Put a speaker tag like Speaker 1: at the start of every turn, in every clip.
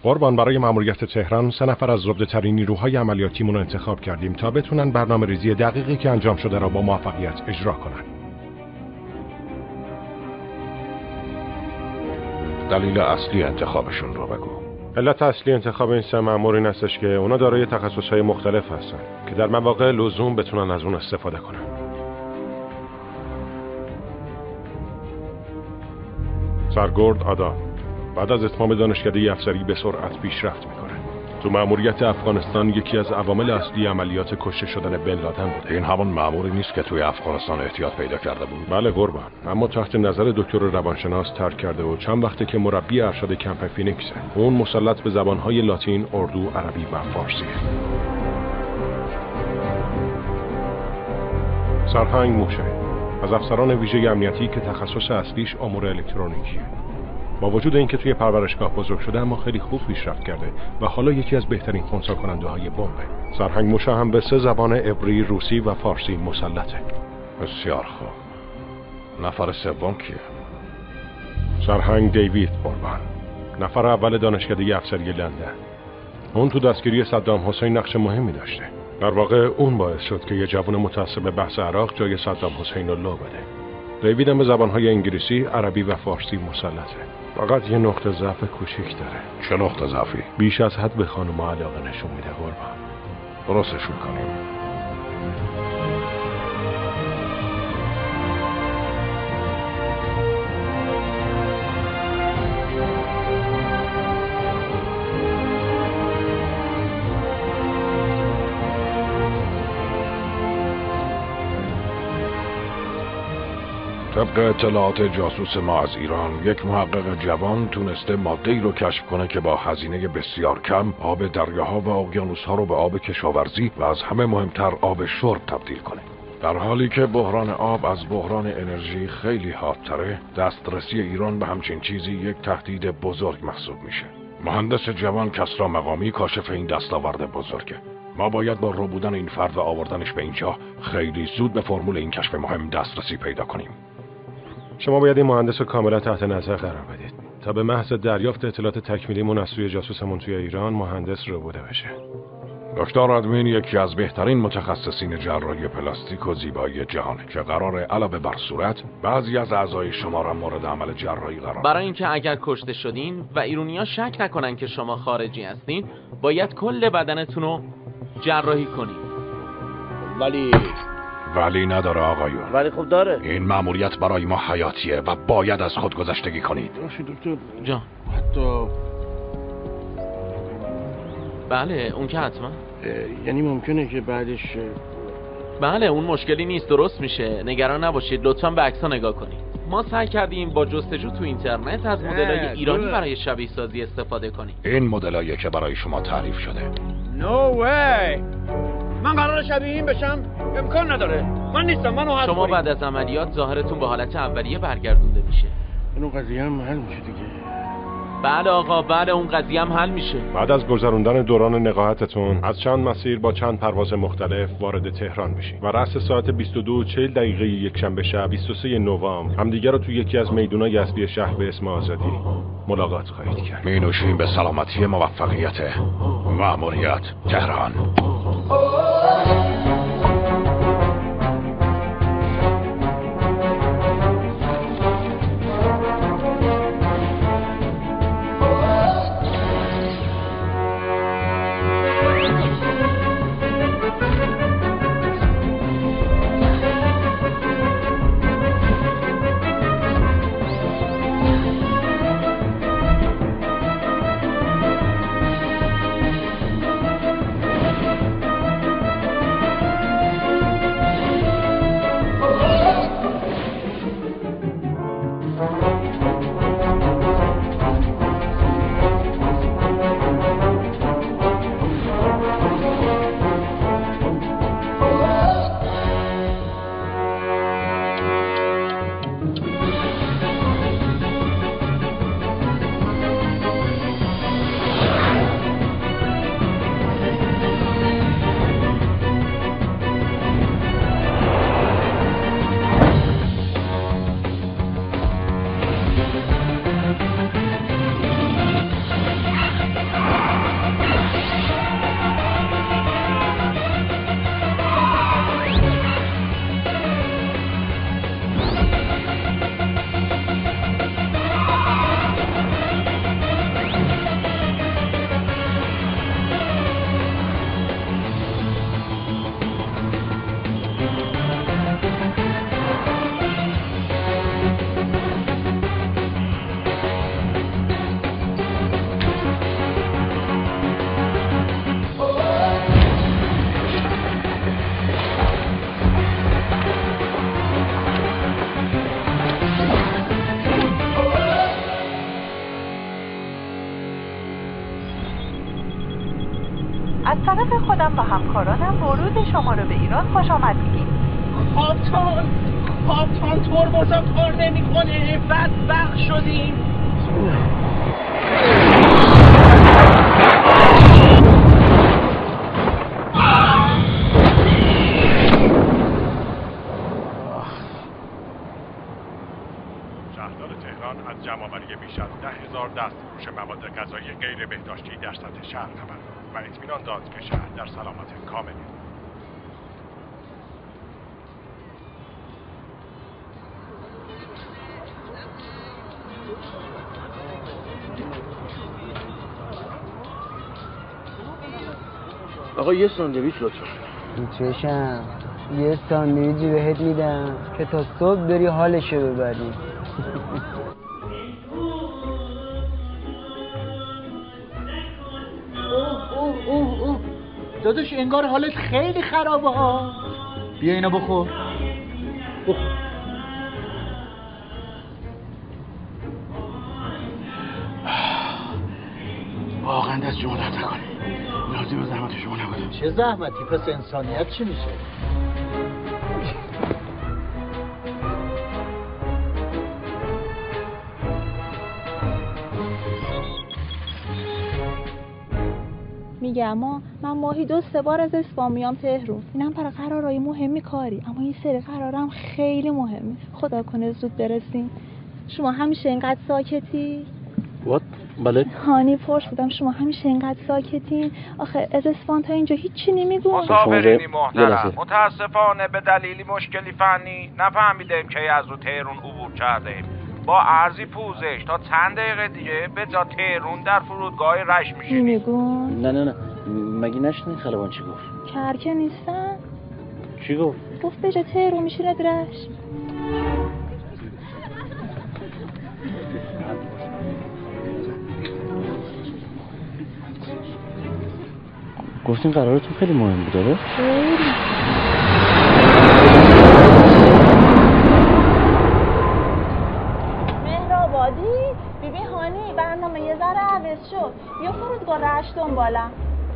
Speaker 1: قربان، برای ماموریت تهران 3 نفر از زبده‌ترین نیروهای عملیاتیمون رو انتخاب کردیم تا بتونن برنامه‌ریزی دقیقی که انجام شده را با موفقیت اجرا کنن.
Speaker 2: دلیل اصلی انتخابشون رو بگو.
Speaker 1: علت اصلی انتخاب این 3 مأمور این هستش که اونا دارای تخصصهای مختلف هستن که در مواقع لزوم بتونن از اون استفاده کنن. سرگرد آدام بعد از اتمام دانشکده افسری به سرعت پیشرفت میکنه. تو مأموریت افغانستان یکی از عوامل اصلی عملیات کشته شدن بن لادن بود.
Speaker 2: این همون مأموری نیست که توی افغانستان احتیاط پیدا کرده بود؟
Speaker 1: بله قربان، اما تحت نظر دکتر روانشناس ترک کرده و چند وقته که مربی ارشد کمپ فینیکسه. اون مسلط به زبانهای لاتین، اردو، عربی و فارسی. سرهنگ موشه از افسران ویژه امنیتی که تخصص اصلیش امور الکترونیکیه. با وجود اینکه توی پرورشگاه بزرگ شده اما خیلی خوب پیشرفت کرده و حالا یکی از بهترین خنثی کننده های بمبه. سرهنگ موشه هم به 3 زبان عبری، روسی و فارسی مسلطه.
Speaker 2: بسیار خوب. نفر سوم کیه؟
Speaker 1: سرهنگ دیوید قربان، نفر اول دانشکده افسری لندن. اون تو دستگیری صدام حسین نقش مهمی داشته. در واقع اون باعث شد که یه جوان متعصب به بحث عراق جای صدام حسین رو لو بده. دیوید هم به زبانهای انگلیسی، عربی و فارسی مسلطه. فقط یه نقطه ضعف کوچیک داره.
Speaker 2: چه نقطه ضعفی؟
Speaker 1: بیش از حد به خانم علاقه نشون میده قربان.
Speaker 2: درستش میکنیم. طبق اطلاعات جاسوس ما از ایران، یک محقق جوان تونسته ماده‌ای رو کشف کنه که با هزینه بسیار کم آب دریاها و اقیانوس‌ها رو به آب کشاورزی و از همه مهمتر آب شرب تبدیل کنه. در حالی که بحران آب از بحران انرژی خیلی حادتره، دسترسی ایران به همچین چیزی یک تهدید بزرگ محسوب میشه. مهندس جوان کسری مقامی کاشف این دستاورد بزرگه. ما باید با رو بودن این فرد و آوردنش به اینجا خیلی زود به فرمول این کشف مهم دسترسی پیدا کنیم.
Speaker 1: شما باید این مهندس رو کاملا تحت نظر قرار بدید تا به محض دریافت اطلاعات تکمیلیمون از سوی جاسوسمون توی ایران مهندس رو بوده بشه.
Speaker 2: دکتر ادمین یکی از بهترین متخصصین جراحی پلاستیک و زیبایی جهانه که قراره علاوه بر صورت بعضی از اعضای شما را مورد عمل جراحی قرار بده.
Speaker 3: برای اینکه اگر کشته شدین و ایرونیا شک نکنن که شما خارجی هستین، باید کل بدنتون رو جراحی کنین.
Speaker 2: ولی نداره آقایون.
Speaker 4: ولی خب داره.
Speaker 2: این مأموریت برای ما حیاتیه و باید از خود گذشتگی کنید.
Speaker 4: دکتر
Speaker 3: جان.
Speaker 4: حتی
Speaker 3: بله اون که حتما.
Speaker 4: یعنی ممکنه که بعدش
Speaker 3: بله اون مشکلی نیست، درست میشه، نگران نباشید. لطفاً به عکس‌ها نگاه کنید. ما سعی کردیم با جستجو تو اینترنت از مدل‌های ایرانی برای شبیه سازی استفاده کنیم.
Speaker 2: این مدلایی که برای شما تعریف شده.
Speaker 4: نو وی. من قرار شبیه این بشم؟ امکان نداره. من نیستم، منو حذف
Speaker 3: شما بعد از عملیات ظاهرتون به حالت اولیه برگردونده میشه.
Speaker 4: اون قضیه هم حل میشه دیگه.
Speaker 3: بله آقا، بله اون قضیه هم حل میشه.
Speaker 1: بعد از گذراندن دوران نقاهتتون از چند مسیر با چند پرواز مختلف وارد تهران میشین و رأس ساعت 22:40 یکشنبه شب 23 نوامبر همدیگه رو توی یکی از میدونای اصلی شهر به اسم آزادی ملاقات خواهید کرد.
Speaker 2: می نوشیم به سلامتی موفقیت مأموریت تهران.
Speaker 5: طرف خودم و همکارانم ورود شما رو به ایران خوش آمد میگیم.
Speaker 3: آبتان ترمزم کار نمیکنه، بدبخت شدیم.
Speaker 1: شهردار تهران از جمع‌آوری بیش از 10,000 دستفروش مواد غذایی غیر بهداشتی در سطح شهر خبر داد و اطمینان داد که شهر در سلامت کاملی.
Speaker 4: آقا یه ساندویچ لطفا.
Speaker 6: چشم یه ساندویچی بهت میدم که تا صبح بری حالشو ببری.
Speaker 7: اوه داداش انگار حالت خیلی خرابه ها. بیا اینو بخور. واقعا دست شما درد نکنه. لازم زحمت شما نبوده.
Speaker 8: چه زحمتی؟ پس انسانیت چی میشه؟
Speaker 9: میگم من ماهی 2-3 بار از اصفهان میام تهران. اینم برای قرارای مهمی کاری، اما این سری قرارم خیلی مهمه. خدا کنه زود برسیم. شما همیشه اینقدر ساکتی؟
Speaker 8: بله.
Speaker 9: هانی پرسیدم شما همیشه اینقدر ساکتین؟ آخه از اصفهان تا اینجا هیچی نمیگو.
Speaker 10: مسافرینی محترم، متاسفانه به دلیلی مشکلی فنی نفهمیدیم که از رو تهران عبور کردیم. با ارزی پوزش تا چند دقیقه دیگه به جا تهران در فرودگاه رشت میشیم.
Speaker 9: میگون؟
Speaker 8: نه مگه نشنید خلبان چی گفت؟
Speaker 9: کرکه نیستن؟
Speaker 8: چی گفت؟
Speaker 9: گفت به جا تهران میشینه رشت.
Speaker 8: گفتین قرارتون خیلی مهم بود داره؟
Speaker 9: خیلی. مهرآبادی؟ بیبی هانی برنامه یه ذره عوض شد. بیا فرودگاه رشت دنبالم.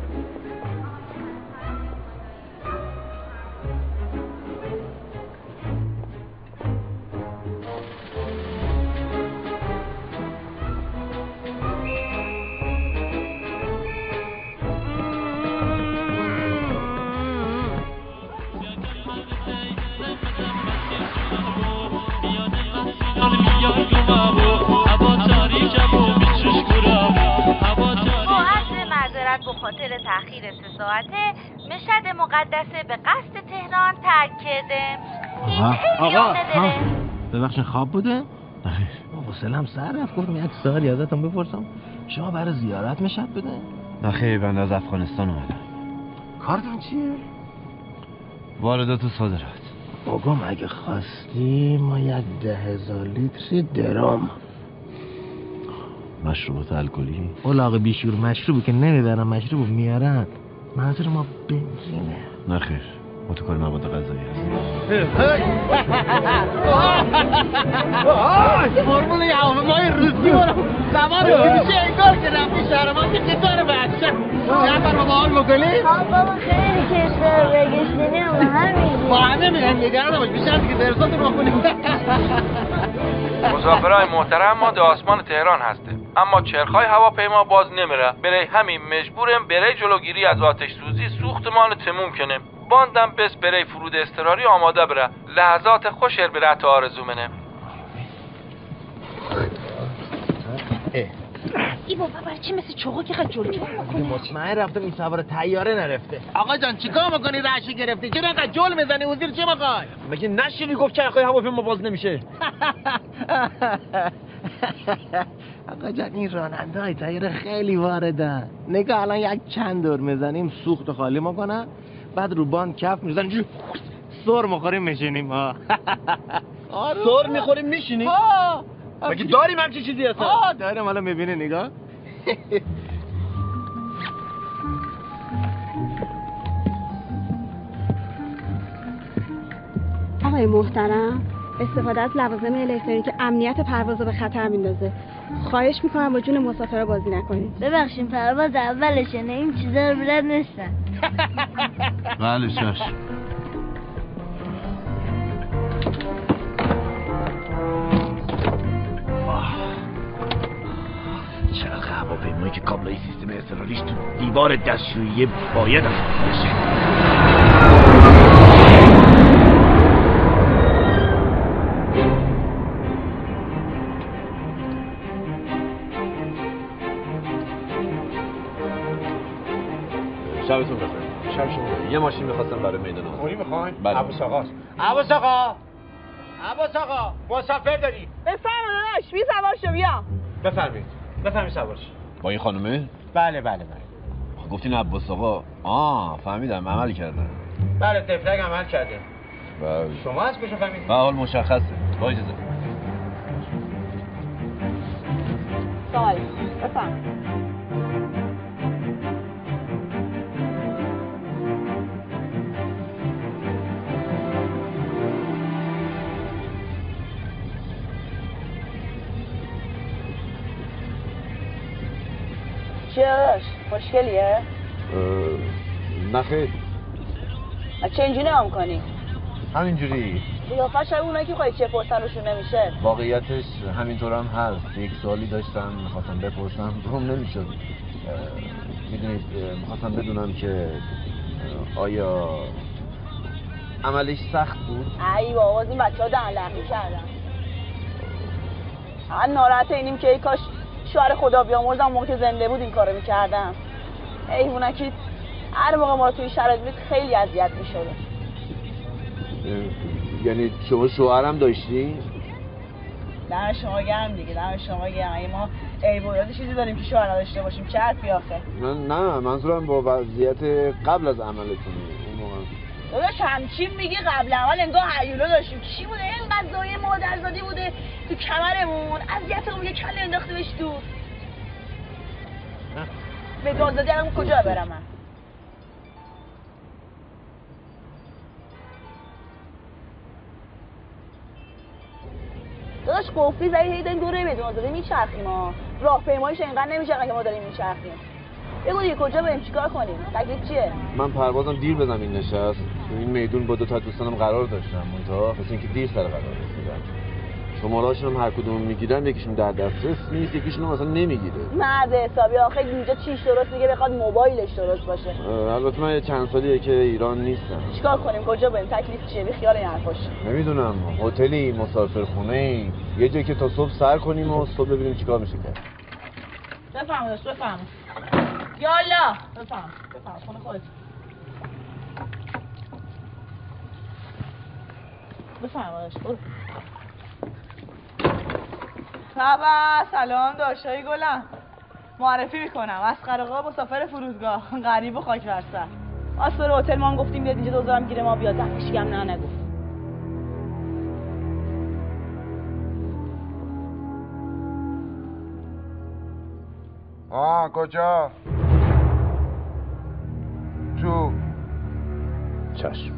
Speaker 5: به خاطر تأخیر 3 ساعته مشهد مقدسه به قصد تهران ترک کردم.
Speaker 7: آقا ببخشید خواب بوده؟ نه حوصله‌ام سر رفت. گفتم یک سوالی ازتون بپرسم. شما برای زیارت مشهد بوده؟
Speaker 11: نه خیر، بنده از افغانستان اومدم.
Speaker 7: کارتون چیه؟
Speaker 11: واردات و صادرات.
Speaker 7: آقا اگه خواستی ما یک 10,000 لیتر درام.
Speaker 11: مشروبات الکلی؟
Speaker 7: اولاغ بیشور مشروبی که نمیبرن مشروبو میارن. منظور ما بنزینه.
Speaker 11: نه خیر، ما تو کار مواد غذایی هستیم.
Speaker 7: فرمول هواپیمای روسی برو سوار که میشه انگار که رفتی شهرمان که قطار بچه نفر با حال بکنی؟
Speaker 9: بابا خیلی کشور بگشتنی هم همین
Speaker 7: با همه میرن نگران نباش بیشتر که درستاتون رو کنیم.
Speaker 10: مسافرای محترم، ما در آسمان تهران هستیم، اما چرخهای هواپیما باز نمیره. برای همین مجبورم برای جلوگیری از آتش سوزی سوختمان تموم کنیم. باندم بس برای فرود اضطراری آماده بره. لحظات خوشر بره تا آرزو منه.
Speaker 9: ای بابا برای چی مثل چوغا که خیلی جلو میکنه؟
Speaker 7: مطمئن رفتم این سوار طیاره نرفته. آقا جان چیکار میکنی؟ رشی گرفتی چرا انقدر جل میزنی؟ وزیر چی میخوای؟
Speaker 4: مگه نشینی گفت چرخهای هواپیما باز نمیشه؟
Speaker 7: آقا جان این راننده های طیاره خیلی واردن. نگاه الان یک چند دور میزنیم سوخت خالی میکنن، بعد رو باند کف میزنیم سر میخوریم میشینیم.
Speaker 4: سر میخوریم میشینیم؟ مگه داریم همچین چیزی اصلا؟
Speaker 7: داریم حالا میبینی نگاه.
Speaker 9: آقای محترم، استفاده از لوازم الکترونیک امنیت پرواز به خطر میندازه. خواهش میکنم با جون مسافرها بازی نکنید.
Speaker 12: ببخشید پرواز اولشه، نه این چیزا رو بلد نیستن.
Speaker 11: بله چشم.
Speaker 4: چقدر هواپیمایی که کابلای سیستم اضطراریش تو دیوار دستشویی باید استفاده بشه.
Speaker 12: شبتون بخیر. شب شما. یه ماشین می‌خواستم برای میدان آزاد.
Speaker 4: موری می‌خواین؟
Speaker 12: بله.
Speaker 4: عباس آقاست. عباس آقا! عباس آقا! مسافر داری؟
Speaker 13: بفرما داداش، بی سوار شو بیا.
Speaker 4: بفرمایید. بفرمایید سوار شو.
Speaker 12: با این خانومه؟
Speaker 4: بله.
Speaker 12: گفتین عباس آقا. فهمیدم عمل کردن.
Speaker 4: بله تفلک عمل کرده.
Speaker 12: بله.
Speaker 4: شما از کجا فهمیدید؟
Speaker 12: به حال مشخصه. با اجازه.
Speaker 13: سوال. بفرما. چیه داداش؟ مشکلیه؟
Speaker 12: نه خیر.
Speaker 13: چه اینجوری نگاه می‌کنی؟
Speaker 12: همینجوری.
Speaker 13: قیافه شبیه اونایی که خواهی چه پرسن روشون نمیشه.
Speaker 12: واقعیتش همینطور هم هست. یک سوالی داشتم میخواستم بپرسم دوم نمیشد. میدونید میخواستم بدونم که آیا عملش سخت بود؟
Speaker 13: ای بابا این بچه ها دهن‌لرزی کردن. من ناراحت اینیم که ای کاش شوهر خدا بیامرزم موقع که زنده بود این کارو میکردم. حیوانکی هر موقع ما رو توی شرایط بود خیلی اذیت میشده.
Speaker 12: یعنی شما شوهرم داشتی؟
Speaker 13: دم شما گرم دیگه، دم شما گرم. اگه ما ایوایاد چیزی داریم که شوهر نداشته باشیم چه حرفی آخه؟
Speaker 12: نه منظورم با وضعیت قبل از عملتونه اون موقع.
Speaker 13: داداش همچین میگی قبل عمل انگار هیولا داشتیم. چی بوده؟ اینقدر زایه مادرزادی بوده تو کمرمون، اذیتمون یه کله انداخته بهش تو. به گازدادی الان کجا برم من؟ داداش قفلی زدی هی داریم دوره بدون آزاده میچرخیم ها. راهپیماییش اینقدر نمیچرخه که ما داریم میچرخیم. بگو دیگه کجا بریم چیکار کنیم؟ تکلیف چیه؟
Speaker 12: من پروازم دیر به زمین نشست. تو این میدون با دو تا دوستانم قرار داشتم. منتها مثل اینکه دیر سر قرار رسیدن. شماره‌هاشون هم هر کدوم میگیرن یکیشون در دسترس نیست یکیشون هم اصلا نمیگیره.
Speaker 13: مرد حسابی آخه اینجا چیش درست میگه بخواد موبایلش درست باشه.
Speaker 12: البته من چند سالیه که ایران نیستم.
Speaker 13: چیکار کنیم کجا بریم تکلیف چیه بی خیال این حرفاش؟
Speaker 12: نمیدونم هتلی مسافرخونه‌ای یه جایی که تا صبح سر کنیم و صبح ببینیم چیکار میشه کرد.
Speaker 13: بفهم یالا بفهم خونه خودت بفهم برو. سلام داشتای گلم معرفی میکنم اسقر آقا مسافر فرودگاه غریب و خاک برسر. آسفر هتل ما هم گفتیم بیاد اینجا دوزارم گیره ما بیاد هیچ کم نه نگفت.
Speaker 14: کجا؟ تو
Speaker 4: چشم.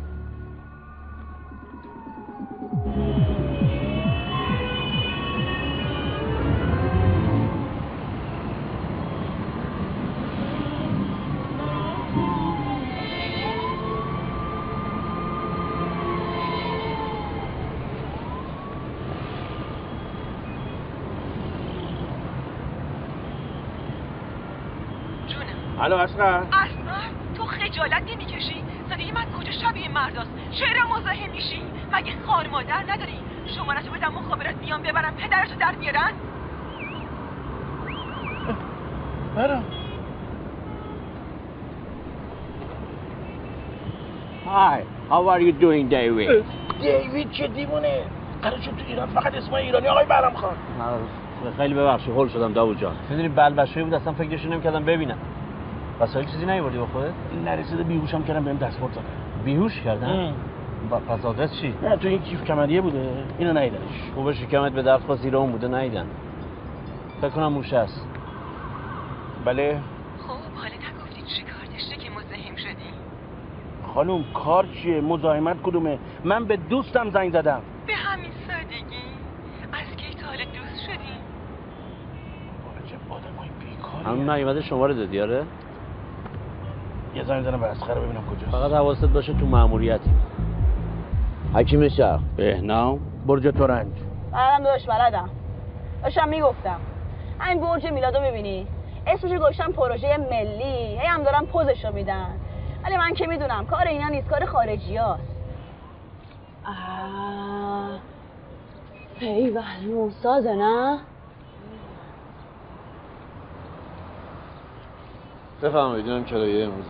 Speaker 4: الو اسقر
Speaker 15: تو خجالت نمیکشی؟ صدای من کجا شبیه مرداست؟ چرا مزاحم میشی؟ مگه خواهر مادر نداری؟ شماره‌تو بدم مخابرات بیان ببرم پدرتو در بیارن؟
Speaker 4: برم. Hi, how are you doing, David?
Speaker 16: دیوید چه دیوونه؟ قرار شد تو ایران فقط اسم ایرانی آقای برام خان.
Speaker 4: خیلی ببخشید هول شدم داوود جان. میدونی بلبشویی بود اصلا فکرش نمی‌کردم ببینم. وسایل چیزی نیوردی با خودت؟
Speaker 16: نرسیده بیهوشم کردم بهم دستمزد زدن.
Speaker 4: بیهوش کردن؟ پس آدرس چی؟
Speaker 16: نه تو این کیف کمریه بوده. اینو ندیدنش.
Speaker 4: خوبه شکمت به درد خواست زیر اون بوده ندیدن. فکر کنم موشه است.
Speaker 16: بله.
Speaker 15: خب حالا نگفتید چی کار داشته که مزاحم شدی؟
Speaker 16: خانم کار چیه؟ مزاحمت کدومه؟ من به دوستم زنگ زدم.
Speaker 15: به همین سادگی؟ از کی تا حالا دوست شدی؟
Speaker 16: چه آدمای بیکاری.
Speaker 4: همون نیومده شماره دادی آره؟
Speaker 16: یه زنگ بزنم به اسخر ببینم کجاست.
Speaker 4: فقط حواست باشه تو مأموریتی.
Speaker 12: حکیم شهر
Speaker 16: بهنام برج تورنج.
Speaker 13: منم داداش بلدم. داشتم میگفتم همین برج میلادو میبینی؟ اسمشو گذاشتن پروژه ملی، هی هم دارن پوزشو میدن. ولی من که میدونم کار اینا نیست، کار خارجیاست. ایول موسازه نه؟
Speaker 12: بفرمایید اینم کرایه امروز.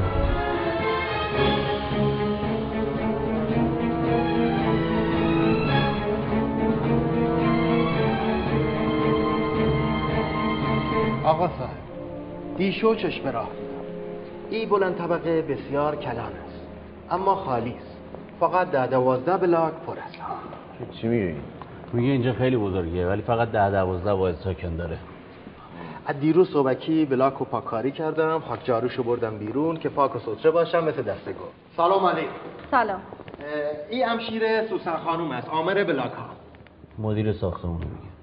Speaker 7: آقا صاحب، دیشو چشم راه این بلند طبقه بسیار کلان است اما خالی است. فقط 10-12 بلاک پر است.
Speaker 12: چی میگی؟
Speaker 4: میگه اینجا خیلی بزرگیه ولی فقط 10-12 واحد ساکن داره.
Speaker 7: از دیروز صبحکی بلاک رو پاککاری کردم، خاک جاروشو بردم بیرون که پاک و سوتره باشم مثل دسته گل. سلام علیکم.
Speaker 13: سلام.
Speaker 7: این همشیره سوسن خانوم است، آمر بلاک ها.
Speaker 4: مدیر ساختمون رو میگه.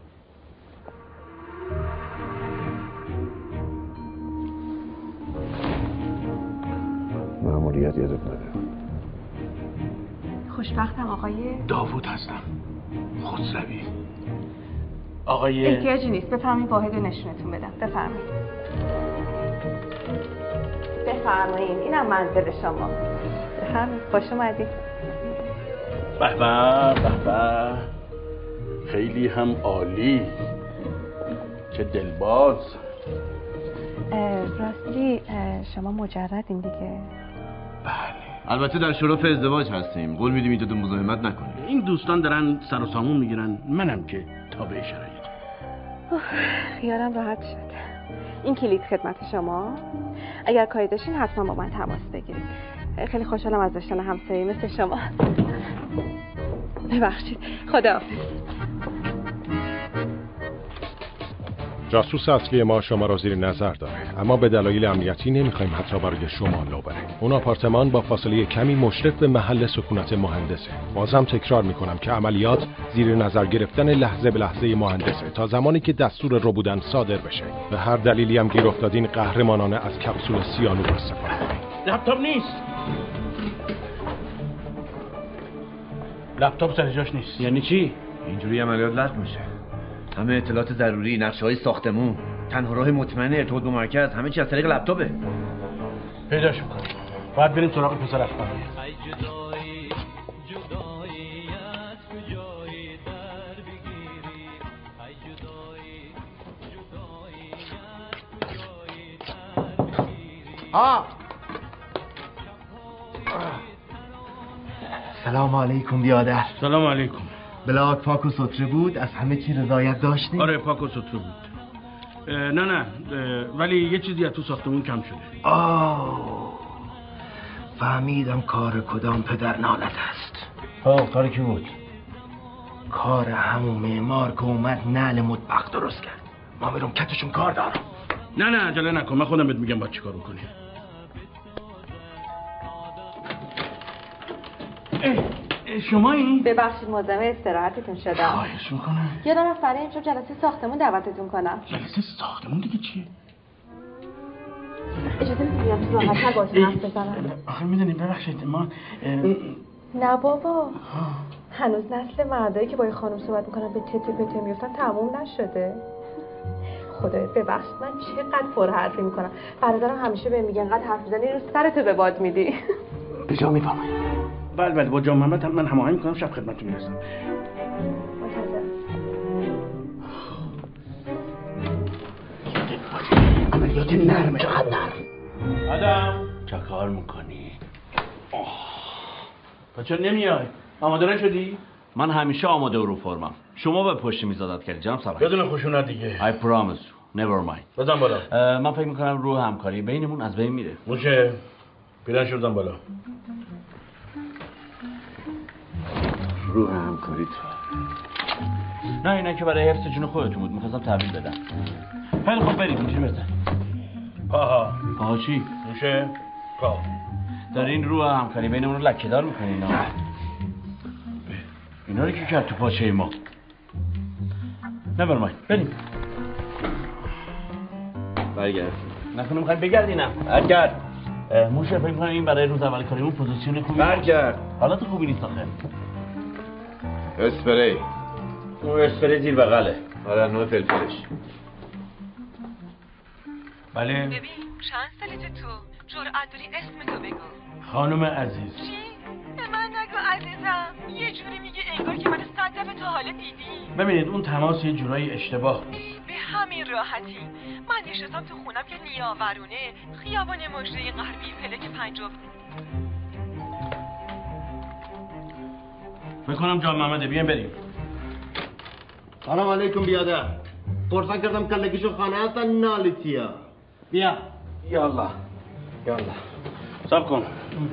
Speaker 12: مأموریت یادت نده.
Speaker 15: خوشبختم آقای
Speaker 16: داوود هستم. خسروی. آقای
Speaker 15: احتیاجی نیست، بفرمایید واحد نشونتون بدم. بفرمایید. بفرمایید اینم منزل شما. بفرمایید خوش اومدید.
Speaker 16: به به به به، خیلی هم عالی. چه دلباز.
Speaker 15: راستی شما مجردین دیگه؟
Speaker 16: بله.
Speaker 12: البته در شرف ازدواج هستیم. قول میدیم اینجا مزاحمت نکنیم.
Speaker 16: این دوستان دارن سر و سامون میگیرن، منم که تابع شرایط.
Speaker 15: خیالم راحت شد. این کلید خدمت شما. اگر کاری داشتین حتما با من تماس بگیرید. خیلی خوشحالم از داشتن همسایه مثل شما. ببخشید. خداحافظ.
Speaker 1: جاسوس اصلی ما شما را زیر نظر داره، اما به دلایل امنیتی نمیخوایم حتی برای شما لو بره. اون آپارتمان با فاصله کمی مشرف به محل سکونت مهندسه. بازم تکرار میکنم که عملیات زیر نظر گرفتن لحظه به لحظه مهندسه تا زمانی که دستور رو بودن صادر بشه. به هر دلیلی هم گیر افتادین قهرمانانه از کپسول سیانور استفاده کنید.
Speaker 16: لپتاپ نیست. لپتاپ سر جاش نیست.
Speaker 4: یعنی چی؟
Speaker 12: اینجوری عملیات لغو میشه. همه اطلاعات ضروری، نقشه‌های ساختمون، تنها راه مطمئن ارتباط با مرکز همه چی از طریق لپتاپه.
Speaker 16: پیداش می‌کنیم. باید بریم سراغ پسر افغانی.
Speaker 7: سلام علیکم بیادر.
Speaker 16: سلام علیکم.
Speaker 7: بلاک پاک و سوتره بود؟ از همه چی رضایت داشتیم؟
Speaker 16: آره پاک و سوتره بود. نه ولی یه چیزی از تو ساختمون کم شده.
Speaker 7: فهمیدم کار کدام پدر نالت است.
Speaker 4: کار کی بود؟
Speaker 7: کار همون معمار که اومد نعل مطبخ درست کرد. ما میرم کتشون کار دارم.
Speaker 16: نه عجله نکن، من خودم بهت میگم باید چی کار بکنی. شما این؟
Speaker 15: ببخشید مزاحم استراحتتون شدم.
Speaker 16: خواهش میکنم.
Speaker 15: یادم رفت برای امشب جلسه ساختمون دعوتتون کنم.
Speaker 16: جلسه ساختمون دیگه چیه؟
Speaker 15: اجازه میدونم تو راحت باهاتون حرف بزنم.
Speaker 16: آخه میدونیم ببخشید ما
Speaker 15: نه بابا هنوز نسل مردایی که با یه خانم صحبت میکنن به تته پته میفتن تموم نشده. خدایا ببخشید من چقدر پر حرفی میکنم. برادرم همیشه بهم میگه انقدر حرف میزنی رو سرتو به باد میدی.
Speaker 16: به جا میفهمم. بله با جان محمد من هماهنگ میکنم، شب خدمتتون میرسم. عملیات نرمه. چقدر نرم؟ آدم چه کار میکنی؟ چرا نمیای؟ آماده نشدی؟
Speaker 4: من همیشه آماده و رو فرمم. شما به پشت میز عادت کردی جناب سرای.
Speaker 16: بدون خشونت دیگه.
Speaker 4: I promise you never mind.
Speaker 16: بزن بالا.
Speaker 4: من فکر میکنم رو همکاری بینمون از بین میره.
Speaker 16: موشه پیرن شدم بالا.
Speaker 12: رو همکاری تو.
Speaker 4: نه اینا که برای حفظ جون خودتون بود، می‌خواستم تحویل بدم. خیلی خوب برید اینجوری بزن. پاها چی؟
Speaker 16: موشه پا.
Speaker 4: دارین رو همکاری بینمون رو لکه‌دار می‌کنین. اینا رو که کرد تو پاچه ما. نبرمای بریم.
Speaker 12: برگرد.
Speaker 4: نکنه می‌خوایم بگردینم. برگرد. موشه فکر کنم این برای روز اول کاریمون پوزیشن خوبی
Speaker 12: برگرد.
Speaker 4: حالت خوبی نیست آخه.
Speaker 12: اسپری.
Speaker 4: اون اسپری زیر بغله.
Speaker 12: آره نوع فلفلش.
Speaker 4: بله.
Speaker 14: ببین چند سالته تو؟ جرأت داری اسم تو بگو.
Speaker 4: خانم عزیز.
Speaker 14: چی؟ به من نگو عزیزم. یه جوری میگه انگار که من 100 دفعه تا حالا دیدی.
Speaker 4: ببینید اون تماس یه جورایی اشتباه بود.
Speaker 14: به همین راحتی. من نشستم تو خونم که نیاورونه خیابان مجری غربی فلک 50.
Speaker 16: فکر کنم جان محمده بیایم بریم.
Speaker 7: سلام علیکم بیادر. پرسان کردم کلگیشو خانه هستن نالیتیا. بیا.
Speaker 4: یالا. صبر کن.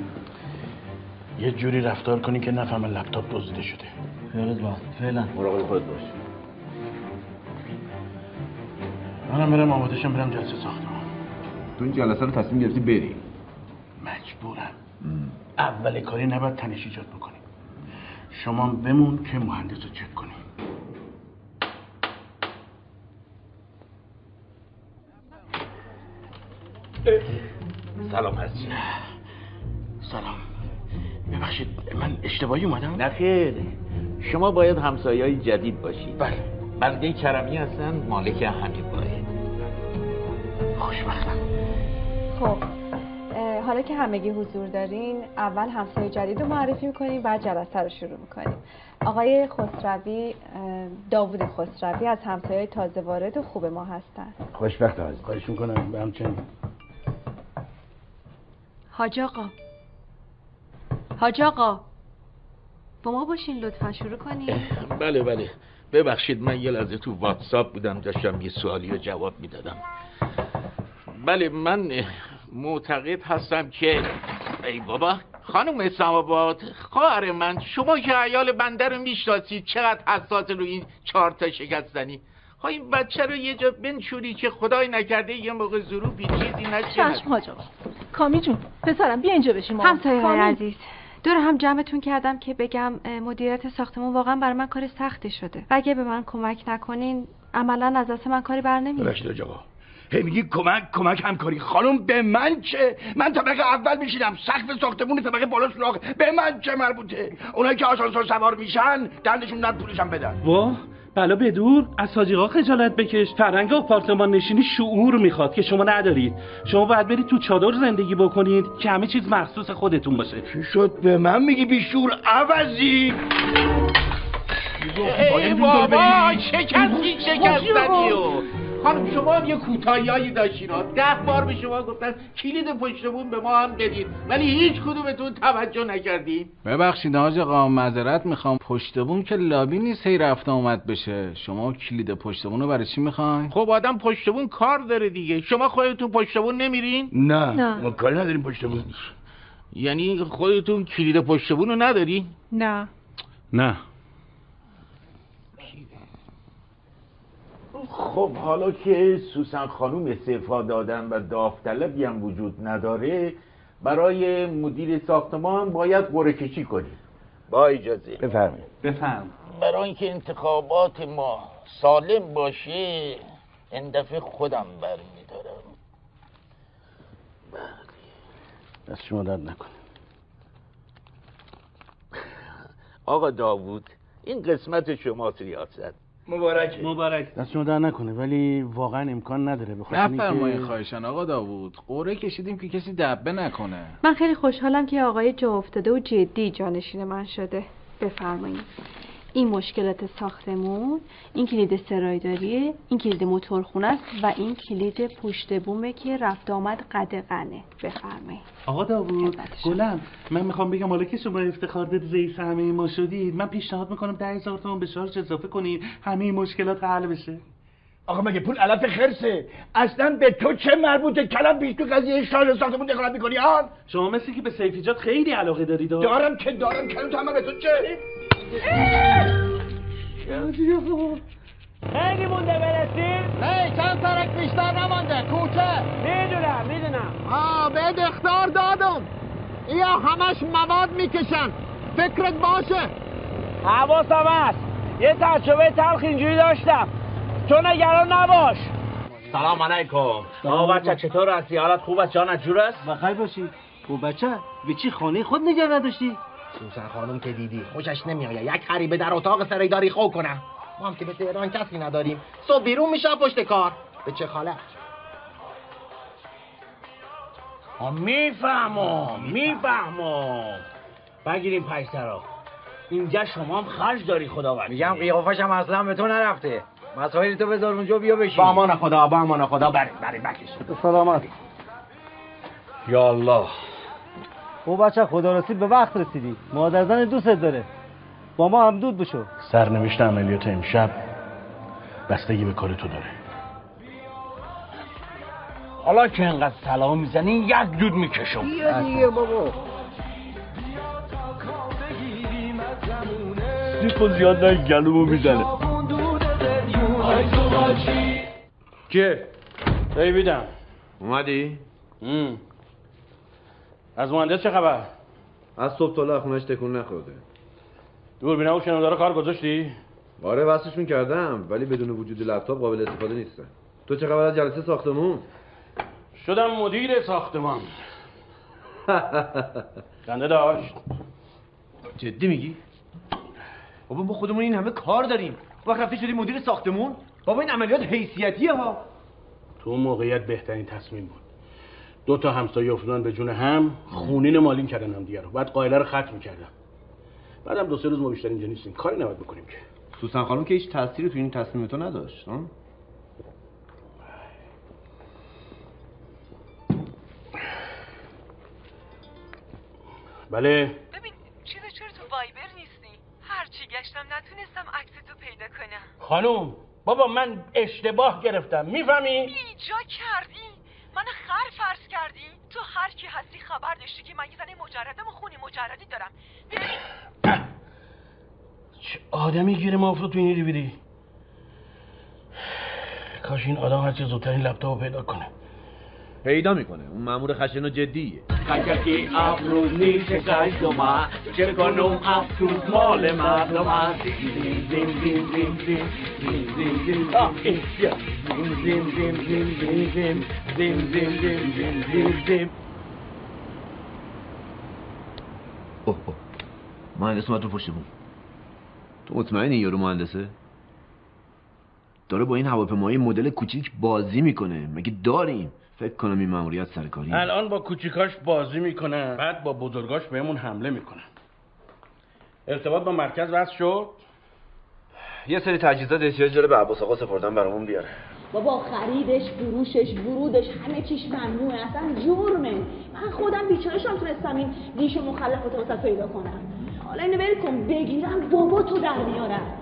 Speaker 4: یه جوری رفتار کنی که نفهمه لپتاپ دزدیده شده. خیالت راحت. فعلا
Speaker 12: مراقب خودت باش.
Speaker 4: منم برم آماده‌شم برم جلسه ساختمان.
Speaker 12: تو این جلسه رو تصمیم گرفتی بری؟
Speaker 4: مجبورم. اول کاری نباید تنش ایجاد بکنی. شما بمون که مهندس رو چک کنی.
Speaker 3: سلام هستی.
Speaker 4: سلام. ببخشید من اشتباهی اومدم؟
Speaker 3: نه خیر، شما باید همسایه‌ای جدید باشید.
Speaker 4: بله.
Speaker 3: بنده کرمی هستن، مالک همین باید.
Speaker 4: خوشبختم.
Speaker 15: خب حالا که همگی حضور دارین اول همسایه جدید رو معرفی میکنیم بعد جلسه رو شروع میکنیم. آقای خسروی، داوود خسروی از همسایه تازه وارد و خوب ما هستن.
Speaker 12: خوشبخت عزیز.
Speaker 4: خواهش میکنم به همچنین.
Speaker 15: حاج آقا با ما باشین لطفا شروع کنیم.
Speaker 3: بله ببخشید من یه لحظه تو واتساپ بودم داشتم یه سوالی رو جواب میدادم. بله من معتقد هستم که ای بابا خانم اسلام‌آباد خواهر من، شما که عیال بنده رو میشناسید چقدر حساس رو این 4 تا شکستنی. خواهی این بچه رو یه جا بنشوری که خدای نکرده یه موقع ظروفی چیزی نشه.
Speaker 15: چشم حاج آقا. کامی جون پسرم بیا اینجا بشین.
Speaker 17: همسایه های عزیز، دور هم جمعتون کردم که بگم مدیریت ساختمون واقعا برای من کار سختی شده و اگه به من کمک نکنین عملا از دست من کاری بر نمیاد.
Speaker 4: ببخشید آقا، هی میگی کمک همکاری. خانم به من چه؟ من طبقه اول میشینم، سقف ساختمون طبقه بالا سوراخ. به من چه مربوطه؟ اونایی که آسانسور سوار میشن دندشون نر پولشم بدن.
Speaker 16: وا بلا بدور، از حاج آقا خجالت بکش. فرهنگ آپارتمان نشینی شعور میخواد که شما ندارید. شما باید برید تو چادر زندگی بکنید که همه چیز مخصوص خودتون باشه.
Speaker 4: چی شد به من میگی بیشور عوضی؟
Speaker 3: ای بابا شکستنیو. خانم شما هم یه کوتاهیایی داشتین. 10 بار به شما گفتن کلید پشت بوم به ما هم بدید ولی هیچ کدومتون توجه نکردین.
Speaker 10: ببخشید حاج آقا معذرت میخوام، پشت بوم که لابی نیست هی رفت آمد بشه. شما کلید پشت بوم رو برای چی میخواین؟
Speaker 3: خب آدم پشت بوم کار داره دیگه. شما خودتون پشت بوم نمیرین؟
Speaker 4: نه ما کاری نداریم پشت بوم.
Speaker 3: یعنی خودتون کلید پشت بوم رو نداری؟
Speaker 16: نه.
Speaker 3: خب حالا که سوسن خانوم استعفا دادن و داوطلبی هم وجود نداره، برای مدیر ساختمان باید قرعه کشی کنیم. با اجازه
Speaker 4: بفرمایید.
Speaker 3: برای اینکه انتخابات ما سالم باشه این دفعه خودم برمیدارم.
Speaker 4: دست شما درد نکنه.
Speaker 3: آقا داوود این قسمت شماست ریاست.
Speaker 4: مبارک. دست شما درد نکنه ولی واقعا امکان نداره بخاطر
Speaker 10: نفرمایید خواهشن آقا داوود. قرعه کشیدیم که کسی دبه نکنه.
Speaker 17: من خیلی خوشحالم که آقای جا افتاده و جدی جانشین من شده. بفرمایید. این مشکلات ساختمون، این کلید سرایداریه، این کلید موتورخونه است و این کلید پشت بومه که رفت آمد قدغنه. بفرمایید.
Speaker 16: آقا داوود گلم، من میخوام بگم حالا که شما افتخار دادید رئیس همه ما شدید، من پیشنهاد میکنم 10,000 تومان به شارژ اضافه کنید همه مشکلات حل بشه.
Speaker 4: آقا مگه پول علف خرسه؟ اصلا به تو چه مربوطه؟ کلم بیش تو قضیه شارژ ساختمون دخالت میکنی ها؟
Speaker 16: شما مثل که به سیفیجات خیلی علاقه دارید.
Speaker 4: دارم کلو تو به تو چه؟
Speaker 18: خیلی مونده برسیم؟
Speaker 7: نه چند سرک بیشتر نمانده. کوچه
Speaker 18: میدونم.
Speaker 7: بهت اخطار دادم. یا همش مواد میکشن، فکرت باشه.
Speaker 18: حواسم هست، یه تجربه تلخ اینجوری داشتم، تو نگران نباش.
Speaker 19: سلام علیکم. بچه چطور هستی؟ حالت خوب است؟ جانت جور است؟
Speaker 6: بخیر باشی. بچه به چی خانه خود نگه نداشتی؟
Speaker 7: سوسن خانم که دیدی خوشش نمیآید یک غریبه در اتاق سریداری خو کنه. ما هم که به تهران کسی نداریم. صبح بیرون میشه پشت کار. به چه خاله؟
Speaker 19: میفهمم. بگیریم پشترا. اینجا شما هم خرج داری خداوند.
Speaker 20: میگم قیافش هم اصلا به تو نرفته. مسائل تو بذار اونجا بیا بشین.
Speaker 19: با امان خدا بریم بکش.
Speaker 6: سلامت.
Speaker 19: یا الله.
Speaker 6: بچه خدا رسید به وقت رسیدی. مادر زن دوست داره. با ما هم دود بشو.
Speaker 4: سرنوشت عملیات امشب بستگی به کار تو داره.
Speaker 19: حالا که انقدر سلام میزنی یک دود میکشم.
Speaker 20: بیا دیگه بابا.
Speaker 4: دیپو زیاد نه گلومو میزنه.
Speaker 16: که دیویدم
Speaker 12: اومدی؟
Speaker 16: از مهندس چه خبر؟
Speaker 12: از صبح تا خونش تکون نخورده.
Speaker 16: دوربینه و شنودارا کار گذاشتی؟
Speaker 12: آره وصلشون کردم ولی بدون وجود لپتاپ قابل استفاده نیستن. تو چه خبر از جلسه ساختمون؟
Speaker 16: شدم مدیر ساختمان. خنده داشت.
Speaker 20: جدی میگی؟ بابا ما خودمون این همه کار داریم. وقت رفتی شدی مدیر ساختمون؟ بابا این عملیات حیثیتیه ها.
Speaker 16: تو موقعیت بهترین تصمیم بود. 2 تا همسایه افتادن به جون هم، خونین مالین کردن هم دیگه رو. بعد قائله رو ختم می‌کردم. بعدم 2-3 روز ما بیشتر اینجا نیستیم. کاری نباید بکنیم که.
Speaker 12: سوسن خانم که هیچ تأثیری تو این تصمیم تو نداشت، ها؟
Speaker 16: بله.
Speaker 14: ببین چرا تو وایبر نیستی؟ هرچی گشتم نتونستم عکستو پیدا کنم.
Speaker 16: خانوم بابا من اشتباه گرفتم میفهمی؟
Speaker 14: بیجا کردی؟ من خر فرض کردی؟ تو هر کی هستی خبر داشتی که من یه زنه مجردم و خونی مجردی دارم.
Speaker 16: چه آدمی گیره ما افتاد تو این دیویدی؟ کاش این آدم هرچی زودتر این لپتاپو پیدا کنه.
Speaker 12: پیدا میکنه. اون مأمور خشن و جدیه.
Speaker 3: کجکی افروز نیست گشتما چه کنم افسوس مال مردم است زیم زیم زیم زیم زیم زیم زیم آه اینجا زیم زیم زیم زیم زیم زیم زیم زیم زیم زیم زیم زیم.
Speaker 12: اوه مهندس اومد رو پشت بوم. تو مطمئنی یارو مهندسه؟ داره با این هواپیمای مدل کوچیک بازی میکنه. مگه داریم؟ فکر کنم این ماموریت سرکاری.
Speaker 16: الان با کوچیکاش بازی میکنه بعد با بزرگاش بهمون حمله میکنه. ارتباط با مرکز وصل شد.
Speaker 12: یه سری تجهیزات احتیاج داره به عباس آقا سپردن برامون بیاره.
Speaker 13: بابا خریدش فروشش ورودش همه چیش ممنوعه اصلا جرمه. من خودم بیچاره‌شم تونستم این ریش و مخلفات واسه پیدا کنم. حالا اینو ول کن بگیرم بابا تو در میارم.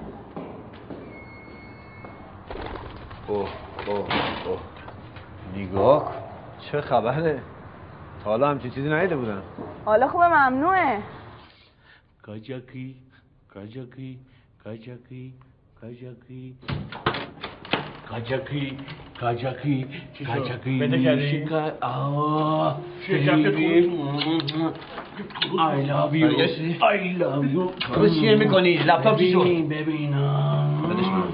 Speaker 12: اوه نگاه کن چه خبره؟ تا حالا همچین چیزی ندیده بودم.
Speaker 13: حالا خوبه ممنوعه.
Speaker 16: کاجاکی کاجاکی کاجاکی کاجاکی کاجاکی کاجاکی کاجاکی
Speaker 19: بده کردی؟
Speaker 16: آه
Speaker 19: شکرت
Speaker 16: I love you I love you
Speaker 20: تو چیه میکنی؟ لپتاپ چی شد؟
Speaker 16: ببینم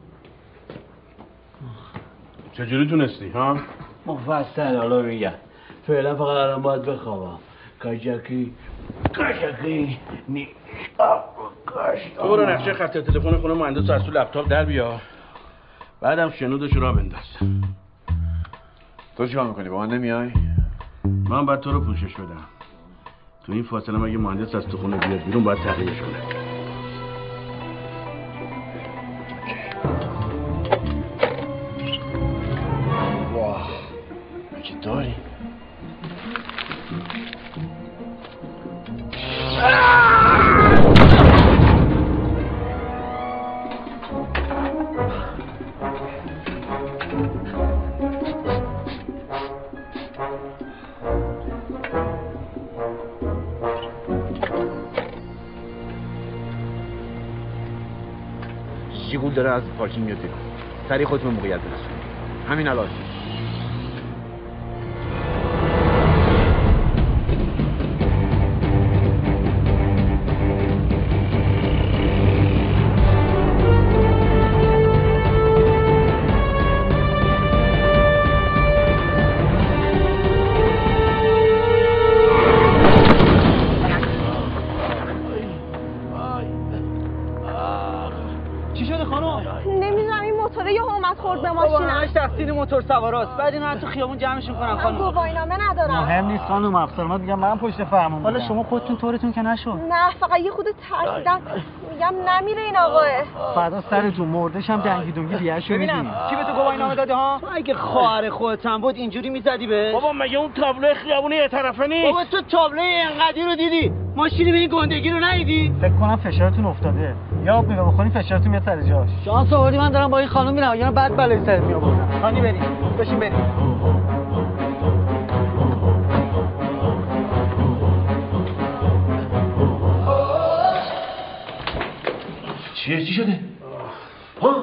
Speaker 16: چجوری تونستی ها؟
Speaker 3: مفصل حالا میگم فعلا فقط الان باید بخوابم. کاجاکی نی
Speaker 16: برو نقشه خط تلفن خونه مهندس از تو لپتاپ در بیا بعدم شنودش را بنداز.
Speaker 12: تو چیکار میکنی؟ با من نمیای؟
Speaker 16: من باید تو رو پوشش بدم. تو این فاصله مگه مهندس از تو خونه بیاد بیرون باید تعقیبش کنه.
Speaker 12: واه چی داری؟ جیگول داره از پارکینگ میاد بیرون. سریع خودتون به موقعیت برسونید. همین الان.
Speaker 19: شده خانم؟
Speaker 13: نمیدونم این موتوره یه اومد خورد به ماشینم.
Speaker 19: بابا همش تقصیر موتور سواراست. بعد اینا تو خیابون جمعش میکنن خانم.
Speaker 13: من گواهینامه ندارم.
Speaker 19: مهم نیست خانم، افسران میگم من پشت فرمون. حالا شما خودتون طورتون که نشد.
Speaker 13: نه فقط یه خود ترسیدم. میگم نمیره این آقاه.
Speaker 19: فردا سرتون مردش هم دنگی دونگی بیاشو میدین. کی به تو گواهینامه داده ها؟ تو اگه خواهر خودت هم بود اینجوری میزدی به.
Speaker 4: بابا مگه اون تابلو خیابونی یه طرفه نیست؟
Speaker 19: بابا تو تابلو اینقدی رو دیدی؟ ماشینی به این گندگی رو ندیدی؟ فکر کنم فشارتون افتاده. یا آب میوه بخوری فشارتون میاد سر جاش. شانس آوردی من دارم با این خانم میرم، یا بعد بلای سرت میآوردم. خانی بریم. بشین بریم.
Speaker 4: چی شده؟ ها؟